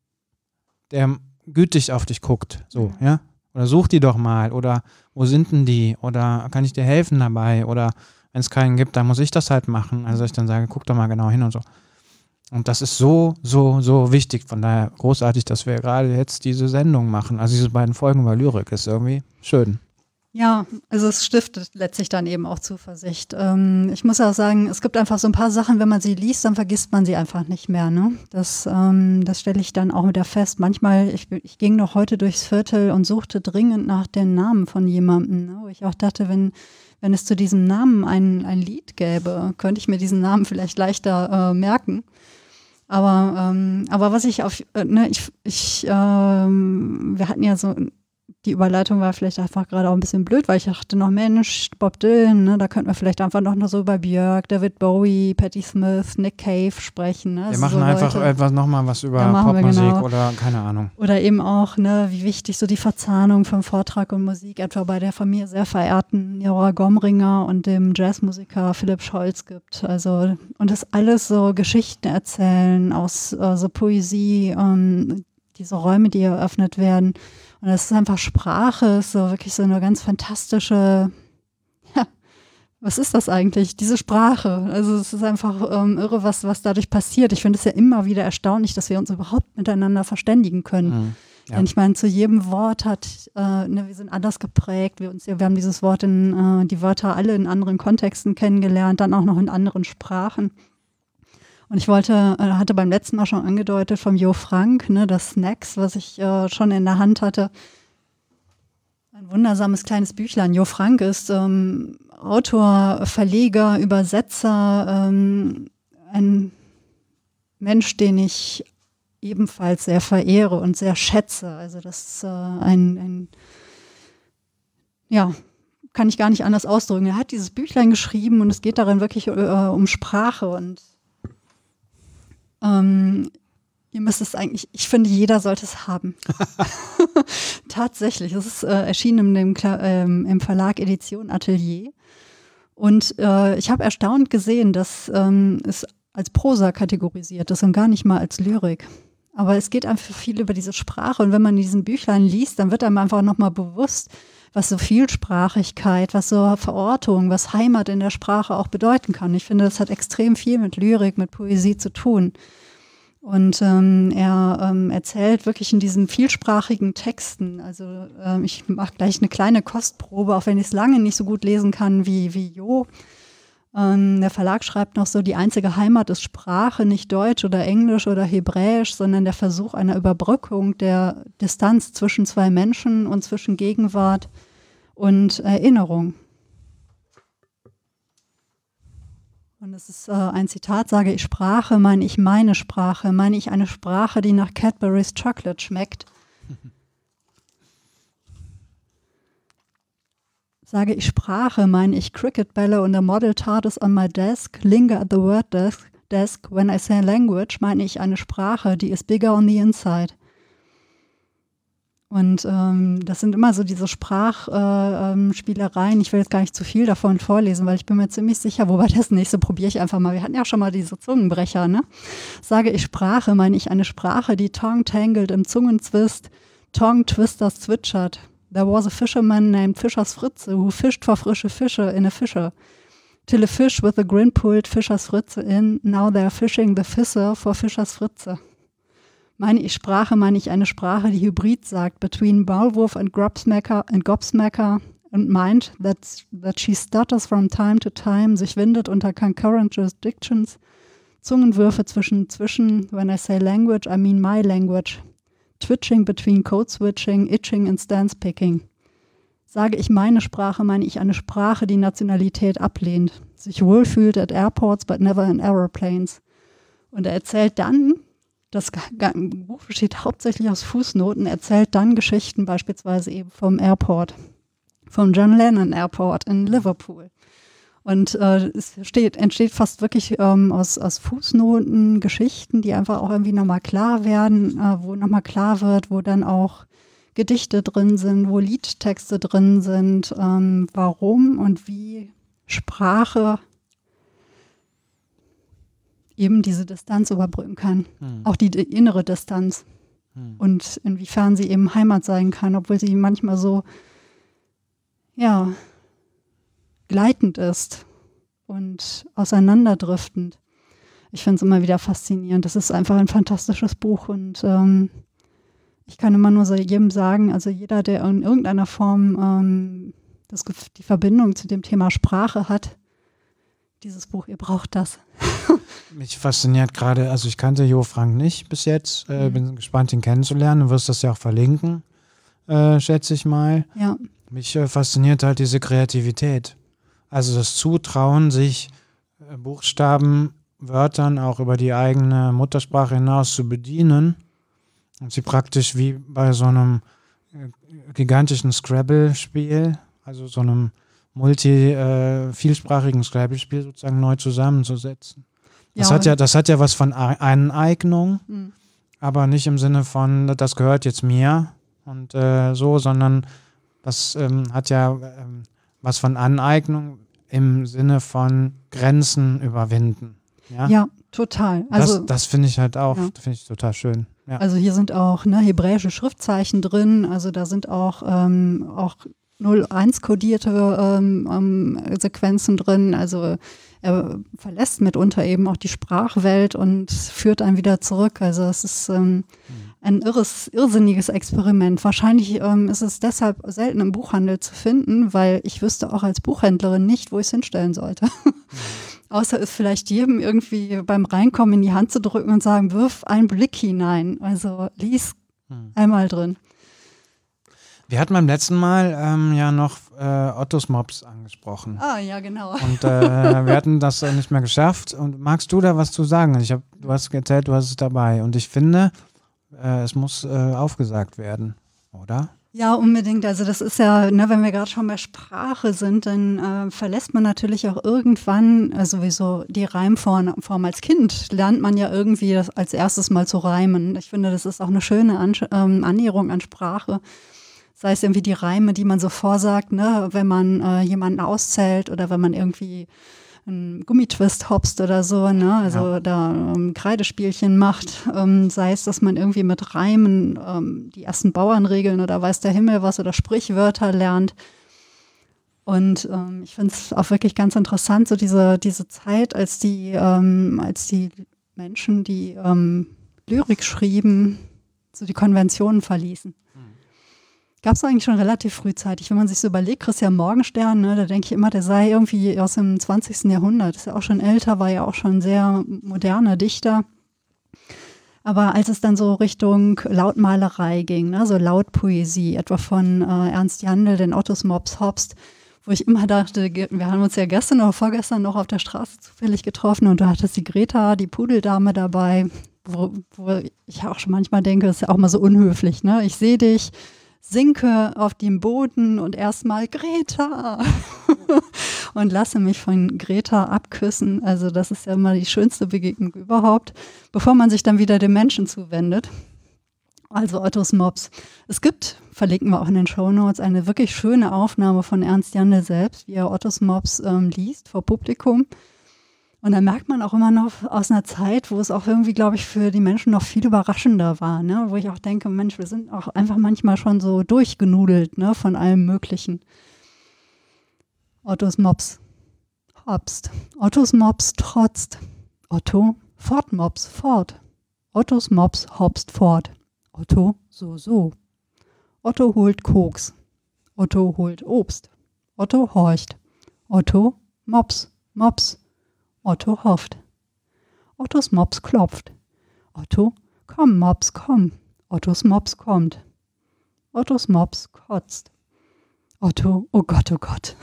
der gütig auf dich guckt? So, ja. ja? Oder such die doch mal. Oder wo sind denn die? Oder kann ich dir helfen dabei? Oder wenn es keinen gibt, dann muss ich das halt machen. Also ich dann sage, guck doch mal genau hin und so. Und das ist so, so, so wichtig. Von daher großartig, dass wir gerade jetzt diese Sendung machen. Also diese beiden Folgen über Lyrik ist irgendwie schön. Ja, also es stiftet letztlich dann eben auch Zuversicht. Ähm, ich muss auch sagen, es gibt einfach so ein paar Sachen, wenn man sie liest, dann vergisst man sie einfach nicht mehr. Ne? Das, ähm, das stelle ich dann auch wieder fest. Manchmal, ich, ich ging noch heute durchs Viertel und suchte dringend nach den Namen von jemandem, ne? Wo ich auch dachte, wenn, wenn es zu diesem Namen ein, ein Lied gäbe, könnte ich mir diesen Namen vielleicht leichter äh, merken. Aber, ähm, aber was ich auf, äh, ne, ich, ich ähm, wir hatten ja so, die Überleitung war vielleicht einfach gerade auch ein bisschen blöd, weil ich dachte noch, Mensch, Bob Dylan, ne, da könnten wir vielleicht einfach noch, noch so über Björk, David Bowie, Patti Smith, Nick Cave sprechen. Ne? Wir also machen so einfach Leute, etwas nochmal was über ja, Popmusik genau. oder keine Ahnung. Oder eben auch, ne, wie wichtig so die Verzahnung von Vortrag und Musik etwa bei der von mir sehr verehrten Nora Gomringer und dem Jazzmusiker Philipp Scholz gibt. Also, und das alles so Geschichten erzählen aus äh, so Poesie, ähm, diese Räume, die eröffnet werden. Und das ist einfach Sprache, ist so wirklich so eine ganz fantastische, ja, was ist das eigentlich? Diese Sprache. Also es ist einfach ähm, irre, was, was dadurch passiert. Ich finde es ja immer wieder erstaunlich, dass wir uns überhaupt miteinander verständigen können. Mhm. Ja. Denn ich meine, zu jedem Wort hat, äh, ne, wir sind anders geprägt. Wir, uns, wir haben dieses Wort in, äh, die Wörter alle in anderen Kontexten kennengelernt, dann auch noch in anderen Sprachen. Und ich wollte, äh, hatte beim letzten Mal schon angedeutet vom Jo Frank, ne, das Snacks, was ich äh, schon in der Hand hatte. Ein wundersames kleines Büchlein. Jo Frank ist ähm, Autor, Verleger, Übersetzer, ähm, ein Mensch, den ich ebenfalls sehr verehre und sehr schätze. Also das ist äh, ein, ein, ja, kann ich gar nicht anders ausdrücken. Er hat dieses Büchlein geschrieben und es geht darin wirklich äh, um Sprache und Ähm, ihr müsst es eigentlich, ich finde, jeder sollte es haben. Tatsächlich, es ist äh, erschienen im, ähm, im Verlag Edition Atelier. Und äh, ich habe erstaunt gesehen, dass ähm, es als Prosa kategorisiert ist und gar nicht mal als Lyrik. Aber es geht einfach viel über diese Sprache. Und wenn man diesen Büchlein liest, dann wird einem einfach nochmal bewusst, was so Vielsprachigkeit, was so Verortung, was Heimat in der Sprache auch bedeuten kann. Ich finde, das hat extrem viel mit Lyrik, mit Poesie zu tun. Und ähm, er ähm, erzählt wirklich in diesen vielsprachigen Texten, also ähm, ich mache gleich eine kleine Kostprobe, auch wenn ich es lange nicht so gut lesen kann wie, wie Jo. Ähm, der Verlag schreibt noch so, die einzige Heimat ist Sprache, nicht Deutsch oder Englisch oder Hebräisch, sondern der Versuch einer Überbrückung der Distanz zwischen zwei Menschen und zwischen Gegenwart und Erinnerung. Und es ist äh, ein Zitat, sage ich Sprache, meine ich meine Sprache, meine ich eine Sprache, die nach Cadbury's Chocolate schmeckt. Sage ich Sprache, meine ich Cricket-Bälle und a model TARDIS on my desk, linger at the word desk, desk. When I say language, meine ich eine Sprache, die is bigger on the inside. Und ähm, das sind immer so diese Sprachspielereien. Äh, ähm, ich will jetzt gar nicht zu viel davon vorlesen, weil ich bin mir ziemlich sicher, wobei das nächste probiere ich einfach mal. Wir hatten ja schon mal diese Zungenbrecher, ne? Sage ich Sprache, meine ich eine Sprache, die tongue-tangled im Zungenzwist, tongue-twisters zwitschert. There was a fisherman named Fischers Fritze who fished for frische Fische in a fisher. Till a fish with a grin pulled Fischers Fritze in. Now they are fishing the fisser for Fischers Fritze. Meine ich Sprache, meine ich eine Sprache, die Hybrid sagt, between Maulwurf and Gobsmacker and Gobsmacker and meint that, that she stutters from time to time, sich windet unter concurrent jurisdictions, Zungenwürfe zwischen, zwischen, when I say language, I mean my language, twitching between code switching, itching and stance picking. Sage ich meine Sprache, meine ich eine Sprache, die Nationalität ablehnt, sich wohlfühlt at airports but never in aeroplanes. Und er erzählt dann, das Buch besteht hauptsächlich aus Fußnoten, erzählt dann Geschichten beispielsweise eben vom Airport, vom John Lennon Airport in Liverpool. Und äh, es steht, entsteht fast wirklich ähm, aus, aus Fußnoten Geschichten, die einfach auch irgendwie nochmal klar werden, äh, wo nochmal klar wird, wo dann auch Gedichte drin sind, wo Liedtexte drin sind, ähm, warum und wie Sprache eben diese Distanz überbrücken kann. Hm. Auch die, die innere Distanz. Hm. Und inwiefern sie eben Heimat sein kann, obwohl sie manchmal so, ja, gleitend ist und auseinanderdriftend. Ich finde es immer wieder faszinierend. Das ist einfach ein fantastisches Buch und ähm, ich kann immer nur so jedem sagen, also jeder, der in irgendeiner Form ähm, das, die Verbindung zu dem Thema Sprache hat, dieses Buch, ihr braucht das. Mich fasziniert gerade, also ich kannte Jo Frank nicht bis jetzt, äh, mhm. bin gespannt, ihn kennenzulernen. Du wirst das ja auch verlinken, äh, schätze ich mal. Ja. Mich äh, fasziniert halt diese Kreativität. Also das Zutrauen, sich äh, Buchstaben, Wörtern auch über die eigene Muttersprache hinaus zu bedienen und sie praktisch wie bei so einem äh, gigantischen Scrabble-Spiel, also so einem multi, äh, vielsprachigen Scrabble-Spiel sozusagen neu zusammenzusetzen. Das, ja, hat ja, das hat ja was von Aneignung, mhm. aber nicht im Sinne von, das gehört jetzt mir und äh, so, sondern das ähm, hat ja ähm, was von Aneignung im Sinne von Grenzen überwinden. Ja, ja total. Also, das das finde ich halt auch, ja. finde ich total schön. Ja. Also hier sind auch ne, hebräische Schriftzeichen drin, also da sind auch, ähm, auch null eins kodierte ähm, ähm, Sequenzen drin, also er verlässt mitunter eben auch die Sprachwelt und führt einen wieder zurück. Also es ist ähm, ein irres, irrsinniges Experiment. Wahrscheinlich ähm, ist es deshalb selten im Buchhandel zu finden, weil ich wüsste auch als Buchhändlerin nicht, wo ich es hinstellen sollte. Mhm. Außer es vielleicht jedem irgendwie beim Reinkommen in die Hand zu drücken und sagen, wirf einen Blick hinein. Also lies mhm. einmal drin. Wir hatten beim letzten Mal ähm, ja noch äh, Ottos Mops angesprochen. Ah, ja, genau. Und äh, wir hatten das äh, nicht mehr geschafft. Und magst du da was zu sagen? Ich hab, du hast erzählt, du hast es dabei. Und ich finde, äh, es muss äh, aufgesagt werden, oder? Ja, unbedingt. Also das ist ja, ne, wenn wir gerade schon bei Sprache sind, dann äh, verlässt man natürlich auch irgendwann äh, sowieso die Reimform Form. Als Kind lernt man ja irgendwie das als erstes mal zu reimen. Ich finde, das ist auch eine schöne An- ähm, Annäherung an Sprache. Sei es irgendwie die Reime, die man so vorsagt, ne, wenn man äh, jemanden auszählt oder wenn man irgendwie einen Gummitwist hopst oder so, ne, also ja. da ähm, Kreidespielchen macht, ähm, sei es, dass man irgendwie mit Reimen ähm, die ersten Bauernregeln oder weiß der Himmel was oder Sprichwörter lernt. Und ähm, ich finde es auch wirklich ganz interessant, so diese, diese Zeit, als die, ähm, als die Menschen, die ähm, Lyrik schrieben, so die Konventionen verließen. Gab es eigentlich schon relativ frühzeitig. Wenn man sich so überlegt, Christian Morgenstern, ne, da denke ich immer, der sei irgendwie aus dem zwanzigsten Jahrhundert. Ist ja auch schon älter, war ja auch schon ein sehr moderner Dichter. Aber als es dann so Richtung Lautmalerei ging, ne, so Lautpoesie, etwa von äh, Ernst Jandl, den Ottos Mops Hopst, wo ich immer dachte, wir haben uns ja gestern oder vorgestern noch auf der Straße zufällig getroffen und du hattest die Greta, die Pudeldame dabei, wo, wo ich auch schon manchmal denke, das ist ja auch mal so unhöflich, ne? Ich sehe dich, sinke auf dem Boden und erstmal Greta und lasse mich von Greta abküssen. Also das ist ja immer die schönste Begegnung überhaupt, bevor man sich dann wieder dem Menschen zuwendet. Also Ottos Mops. Es gibt, verlinken wir auch in den Shownotes, eine wirklich schöne Aufnahme von Ernst Jandl selbst, wie er Ottos Mops ähm, liest vor Publikum. Und da merkt man auch immer noch aus einer Zeit, wo es auch irgendwie, glaube ich, für die Menschen noch viel überraschender war, ne? Wo ich auch denke, Mensch, wir sind auch einfach manchmal schon so durchgenudelt, ne, von allem Möglichen. Ottos Mops hopst. Ottos Mops trotzt. Otto fortmops fort. Ottos Mops hopst fort. Otto so so. Otto holt Koks. Otto holt Obst. Otto horcht. Otto mops, mops. Otto hofft. Ottos Mops klopft. Otto, komm, Mops, komm. Ottos Mops kommt. Ottos Mops kotzt. Otto, oh Gott, oh Gott.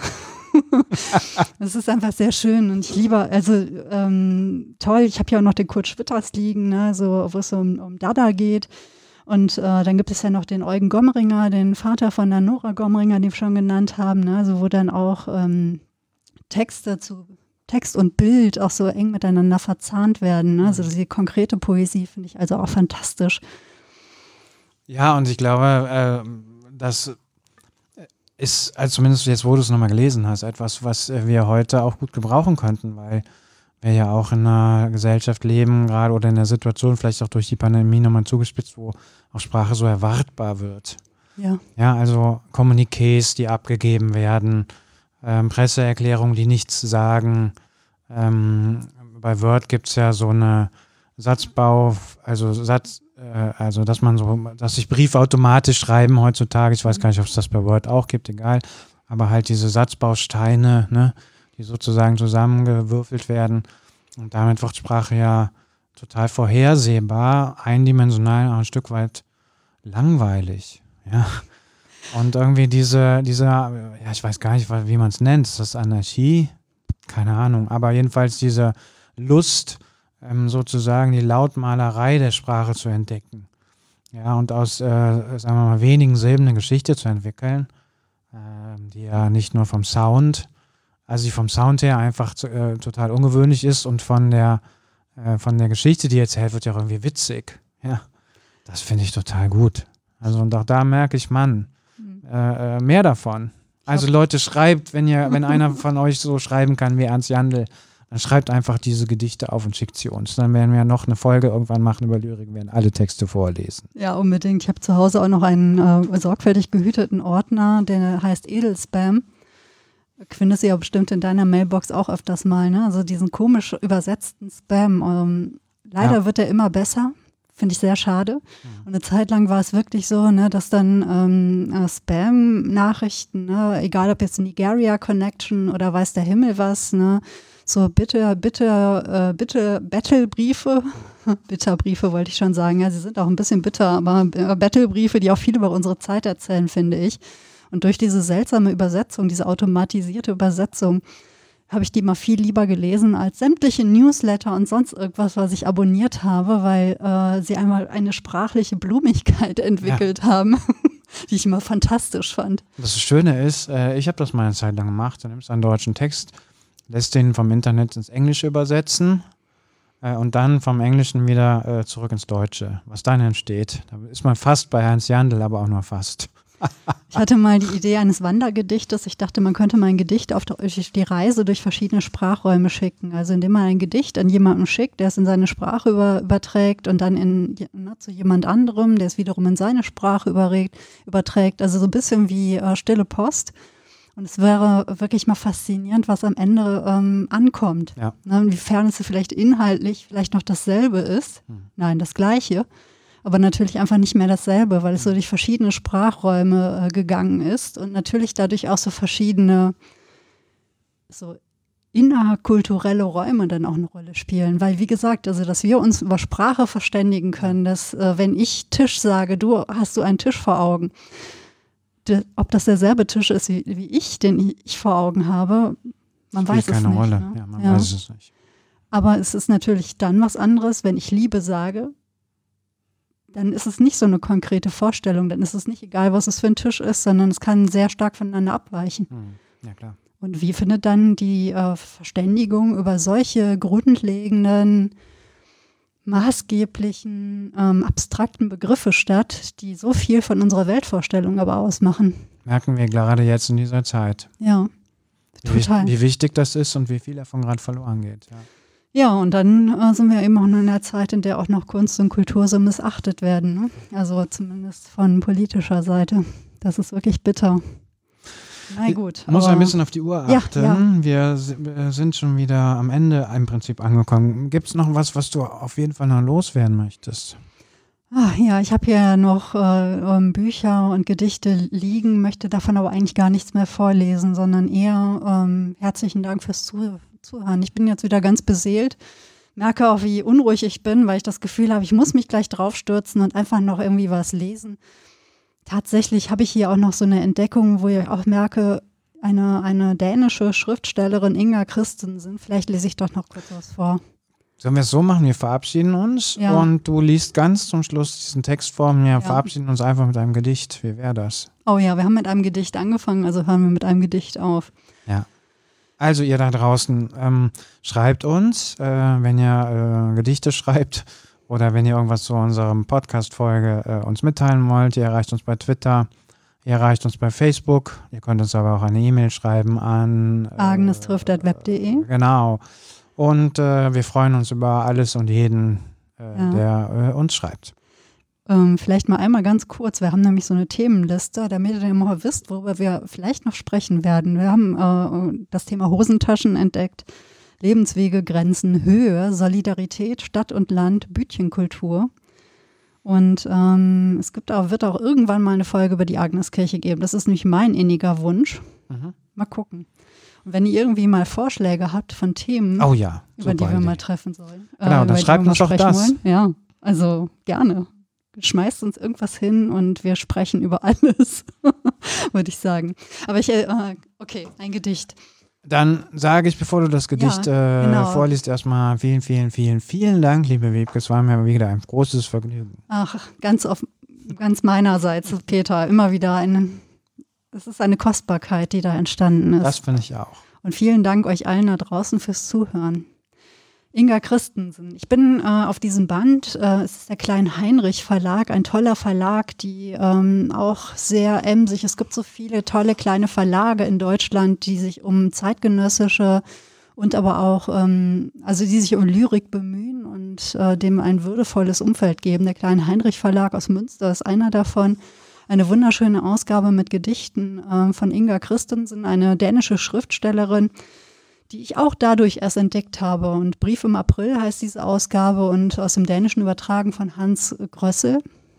Das ist einfach sehr schön und ich liebe, also ähm, toll, ich habe ja auch noch den Kurt Schwitters liegen, ne, so, wo es so um, um Dada geht. Und äh, dann gibt es ja noch den Eugen Gomringer, den Vater von der Nora Gomringer, den wir schon genannt haben, ne, also wo dann auch ähm, Texte zu Text und Bild auch so eng miteinander verzahnt werden. Ne? Also die konkrete Poesie finde ich also auch fantastisch. Ja, und ich glaube, äh, das ist, also zumindest jetzt, wo du es nochmal gelesen hast, etwas, was wir heute auch gut gebrauchen könnten, weil wir ja auch in einer Gesellschaft leben, gerade oder in der Situation, vielleicht auch durch die Pandemie nochmal zugespitzt, wo auch Sprache so erwartbar wird. Ja. Ja, also Kommuniqués, die abgegeben werden, ähm, Presseerklärungen, die nichts sagen. Ähm, bei Word gibt es ja so eine Satzbau, also Satz, äh, also dass man so, dass sich Briefe automatisch schreiben heutzutage. Ich weiß gar nicht, ob es das bei Word auch gibt, egal. Aber halt diese Satzbausteine, ne, die sozusagen zusammengewürfelt werden. Und damit wird Sprache ja total vorhersehbar, eindimensional, auch ein Stück weit langweilig. Ja. Und irgendwie diese, diese, ja, ich weiß gar nicht, wie man es nennt. Ist das Anarchie? Keine Ahnung. Aber jedenfalls diese Lust, ähm, sozusagen die Lautmalerei der Sprache zu entdecken. Ja, und aus, äh, sagen wir mal, wenigen Silben eine Geschichte zu entwickeln, äh, die ja nicht nur vom Sound, also die vom Sound her einfach zu, äh, total ungewöhnlich ist und von der, äh, von der Geschichte, die erzählt wird, ja auch irgendwie witzig. Ja, das finde ich total gut. Also und auch da merke ich, Mann, äh, äh, mehr davon. Also Leute, schreibt, wenn ihr, wenn einer von euch so schreiben kann wie Ernst Jandl, dann schreibt einfach diese Gedichte auf und schickt sie uns. Dann werden wir ja noch eine Folge irgendwann machen über Lyrik, werden alle Texte vorlesen. Ja, unbedingt. Ich habe zu Hause auch noch einen äh, sorgfältig gehüteten Ordner, der heißt Edelspam. Findest du ja bestimmt in deiner Mailbox auch öfters mal, ne? Also diesen komisch übersetzten Spam. Ähm, leider ja. wird er immer besser. Finde ich sehr schade. Und eine Zeit lang war es wirklich so, ne, dass dann ähm, Spam-Nachrichten, ne, egal ob jetzt Nigeria Connection oder weiß der Himmel was, ne, so bitte, bitte, äh, bitte Battlebriefe, Bitterbriefe wollte ich schon sagen, ja, sie sind auch ein bisschen bitter, aber äh, Battlebriefe, die auch viel über unsere Zeit erzählen, finde ich. Und durch diese seltsame Übersetzung, diese automatisierte Übersetzung, habe ich die mal viel lieber gelesen als sämtliche Newsletter und sonst irgendwas, was ich abonniert habe, weil äh, sie einmal eine sprachliche Blumigkeit entwickelt ja. haben, die ich immer fantastisch fand. Das Schöne ist, äh, ich habe das mal eine Zeit lang gemacht, du nimmst einen deutschen Text, lässt den vom Internet ins Englische übersetzen äh, und dann vom Englischen wieder äh, zurück ins Deutsche. Was dann entsteht, da ist man fast bei Ernst Jandl, aber auch nur fast. Ich hatte mal die Idee eines Wandergedichtes. Ich dachte, man könnte mal ein Gedicht auf die Reise durch verschiedene Sprachräume schicken. Also indem man ein Gedicht an jemanden schickt, der es in seine Sprache über, überträgt und dann in, ne, zu jemand anderem, der es wiederum in seine Sprache überregt, überträgt. Also so ein bisschen wie äh, stille Post. Und es wäre wirklich mal faszinierend, was am Ende ähm, ankommt. Ja. Ne, inwiefern es vielleicht inhaltlich vielleicht noch dasselbe ist. Hm. Nein, das Gleiche. Aber natürlich einfach nicht mehr dasselbe, weil es so durch verschiedene Sprachräume äh, gegangen ist und natürlich dadurch auch so verschiedene so innerkulturelle Räume dann auch eine Rolle spielen. Weil wie gesagt, also dass wir uns über Sprache verständigen können, dass äh, wenn ich Tisch sage, du hast du einen Tisch vor Augen, de, ob das derselbe Tisch ist wie, wie ich, den ich vor Augen habe, man weiß es nicht. Keine Rolle, ne? ja, man ja. weiß es nicht. Aber es ist natürlich dann was anderes, wenn ich Liebe sage, dann ist es nicht so eine konkrete Vorstellung, dann ist es nicht egal, was es für ein Tisch ist, sondern es kann sehr stark voneinander abweichen. Ja, klar. Und wie findet dann die äh, Verständigung über solche grundlegenden, maßgeblichen, ähm, abstrakten Begriffe statt, die so viel von unserer Weltvorstellung aber ausmachen? Merken wir gerade jetzt in dieser Zeit. Ja, total. Wie, wie wichtig das ist und wie viel davon gerade verloren geht, ja. Ja, und dann äh, sind wir eben auch noch in einer Zeit, in der auch noch Kunst und Kultur so missachtet werden. Ne? Also zumindest von politischer Seite. Das ist wirklich bitter. Na gut. Ich muss ein bisschen auf die Uhr achten. Ja, ja. Wir sind schon wieder am Ende im Prinzip angekommen. Gibt es noch was, was du auf jeden Fall noch loswerden möchtest? Ach, ja, ich habe hier noch äh, Bücher und Gedichte liegen, möchte davon aber eigentlich gar nichts mehr vorlesen, sondern eher ähm, herzlichen Dank fürs Zuhören. Zuhören. Ich bin jetzt wieder ganz beseelt, merke auch, wie unruhig ich bin, weil ich das Gefühl habe, ich muss mich gleich draufstürzen und einfach noch irgendwie was lesen. Tatsächlich habe ich hier auch noch so eine Entdeckung, wo ich auch merke, eine, eine dänische Schriftstellerin, Inger Christensen, vielleicht lese ich doch noch kurz was vor. Sollen wir es so machen? Wir verabschieden uns ja. Und du liest ganz zum Schluss diesen Text vor. Wir ja. verabschieden uns einfach mit einem Gedicht. Wie wäre das? Oh ja, wir haben mit einem Gedicht angefangen, also hören wir mit einem Gedicht auf. Ja. Also ihr da draußen, ähm, schreibt uns, äh, wenn ihr äh, Gedichte schreibt oder wenn ihr irgendwas zu unserem Podcast-Folge äh, uns mitteilen wollt. Ihr erreicht uns bei Twitter, ihr erreicht uns bei Facebook. Ihr könnt uns aber auch eine E-Mail schreiben an äh, agnes trifft at web punkt de. Genau. Und äh, wir freuen uns über alles und jeden, äh, Ja. der äh, uns schreibt. Ähm, vielleicht mal einmal ganz kurz. Wir haben nämlich so eine Themenliste, damit ihr immer wisst, worüber wir vielleicht noch sprechen werden. Wir haben äh, das Thema Hosentaschen entdeckt, Lebenswege, Grenzen, Höhe, Solidarität, Stadt und Land, Bütchenkultur. Und ähm, es gibt auch, wird auch irgendwann mal eine Folge über die Agneskirche geben. Das ist nämlich mein inniger Wunsch. Mhm. Mal gucken. Und wenn ihr irgendwie mal Vorschläge habt von Themen, Oh ja, über die super wir Idee. mal treffen sollen. Genau, über dann die schreibt wir uns mal doch sprechen das. wollen. Ja, also gerne. Schmeißt uns irgendwas hin und wir sprechen über alles, würde ich sagen. Aber ich, äh, okay, ein Gedicht. Dann sage ich, bevor du das Gedicht Ja, äh, genau. vorliest, erstmal vielen, vielen, vielen, vielen Dank, liebe Wiebke. Es war mir wieder ein großes Vergnügen. Ach, ganz auf, ganz meinerseits, Peter, immer wieder ein, das ist eine Kostbarkeit, die da entstanden ist. Das finde ich auch. Und vielen Dank euch allen da draußen fürs Zuhören. Inga Christensen. Ich bin äh, auf diesem Band, äh, es ist der Klein-Heinrich Verlag, ein toller Verlag, die ähm, auch sehr emsig, es gibt so viele tolle kleine Verlage in Deutschland, die sich um zeitgenössische und aber auch, ähm, also die sich um Lyrik bemühen und äh, dem ein würdevolles Umfeld geben. Der Klein-Heinrich Verlag aus Münster ist einer davon. Eine wunderschöne Ausgabe mit Gedichten äh, von Inga Christensen, eine dänische Schriftstellerin, die ich auch dadurch erst entdeckt habe. Und Brief im April heißt diese Ausgabe und aus dem Dänischen übertragen von Hans Grössel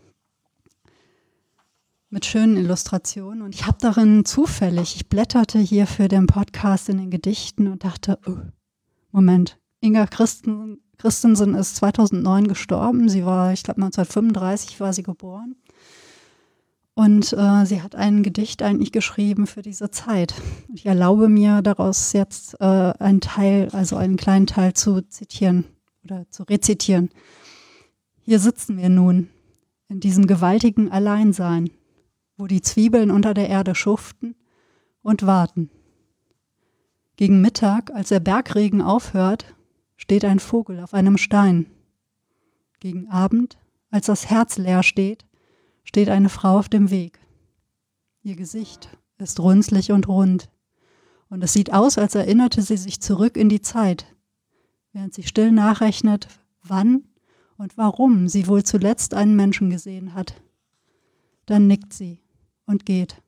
mit schönen Illustrationen. Und ich habe darin zufällig, ich blätterte hier für den Podcast in den Gedichten und dachte, oh, Moment, Inga Christen, Christensen ist zweitausendneun gestorben. Sie war, ich glaube neunzehnhundertfünfunddreißig war sie geboren. Und äh, sie hat ein Gedicht eigentlich geschrieben für diese Zeit. Ich erlaube mir daraus jetzt äh, einen Teil, also einen kleinen Teil zu zitieren oder zu rezitieren. Hier sitzen wir nun, in diesem gewaltigen Alleinsein, wo die Zwiebeln unter der Erde schuften und warten. Gegen Mittag, als der Bergregen aufhört, steht ein Vogel auf einem Stein. Gegen Abend, als das Herz leer steht, steht eine Frau auf dem Weg. Ihr Gesicht ist runzlig und rund. Und es sieht aus, als erinnerte sie sich zurück in die Zeit, während sie still nachrechnet, wann und warum sie wohl zuletzt einen Menschen gesehen hat. Dann nickt sie und geht.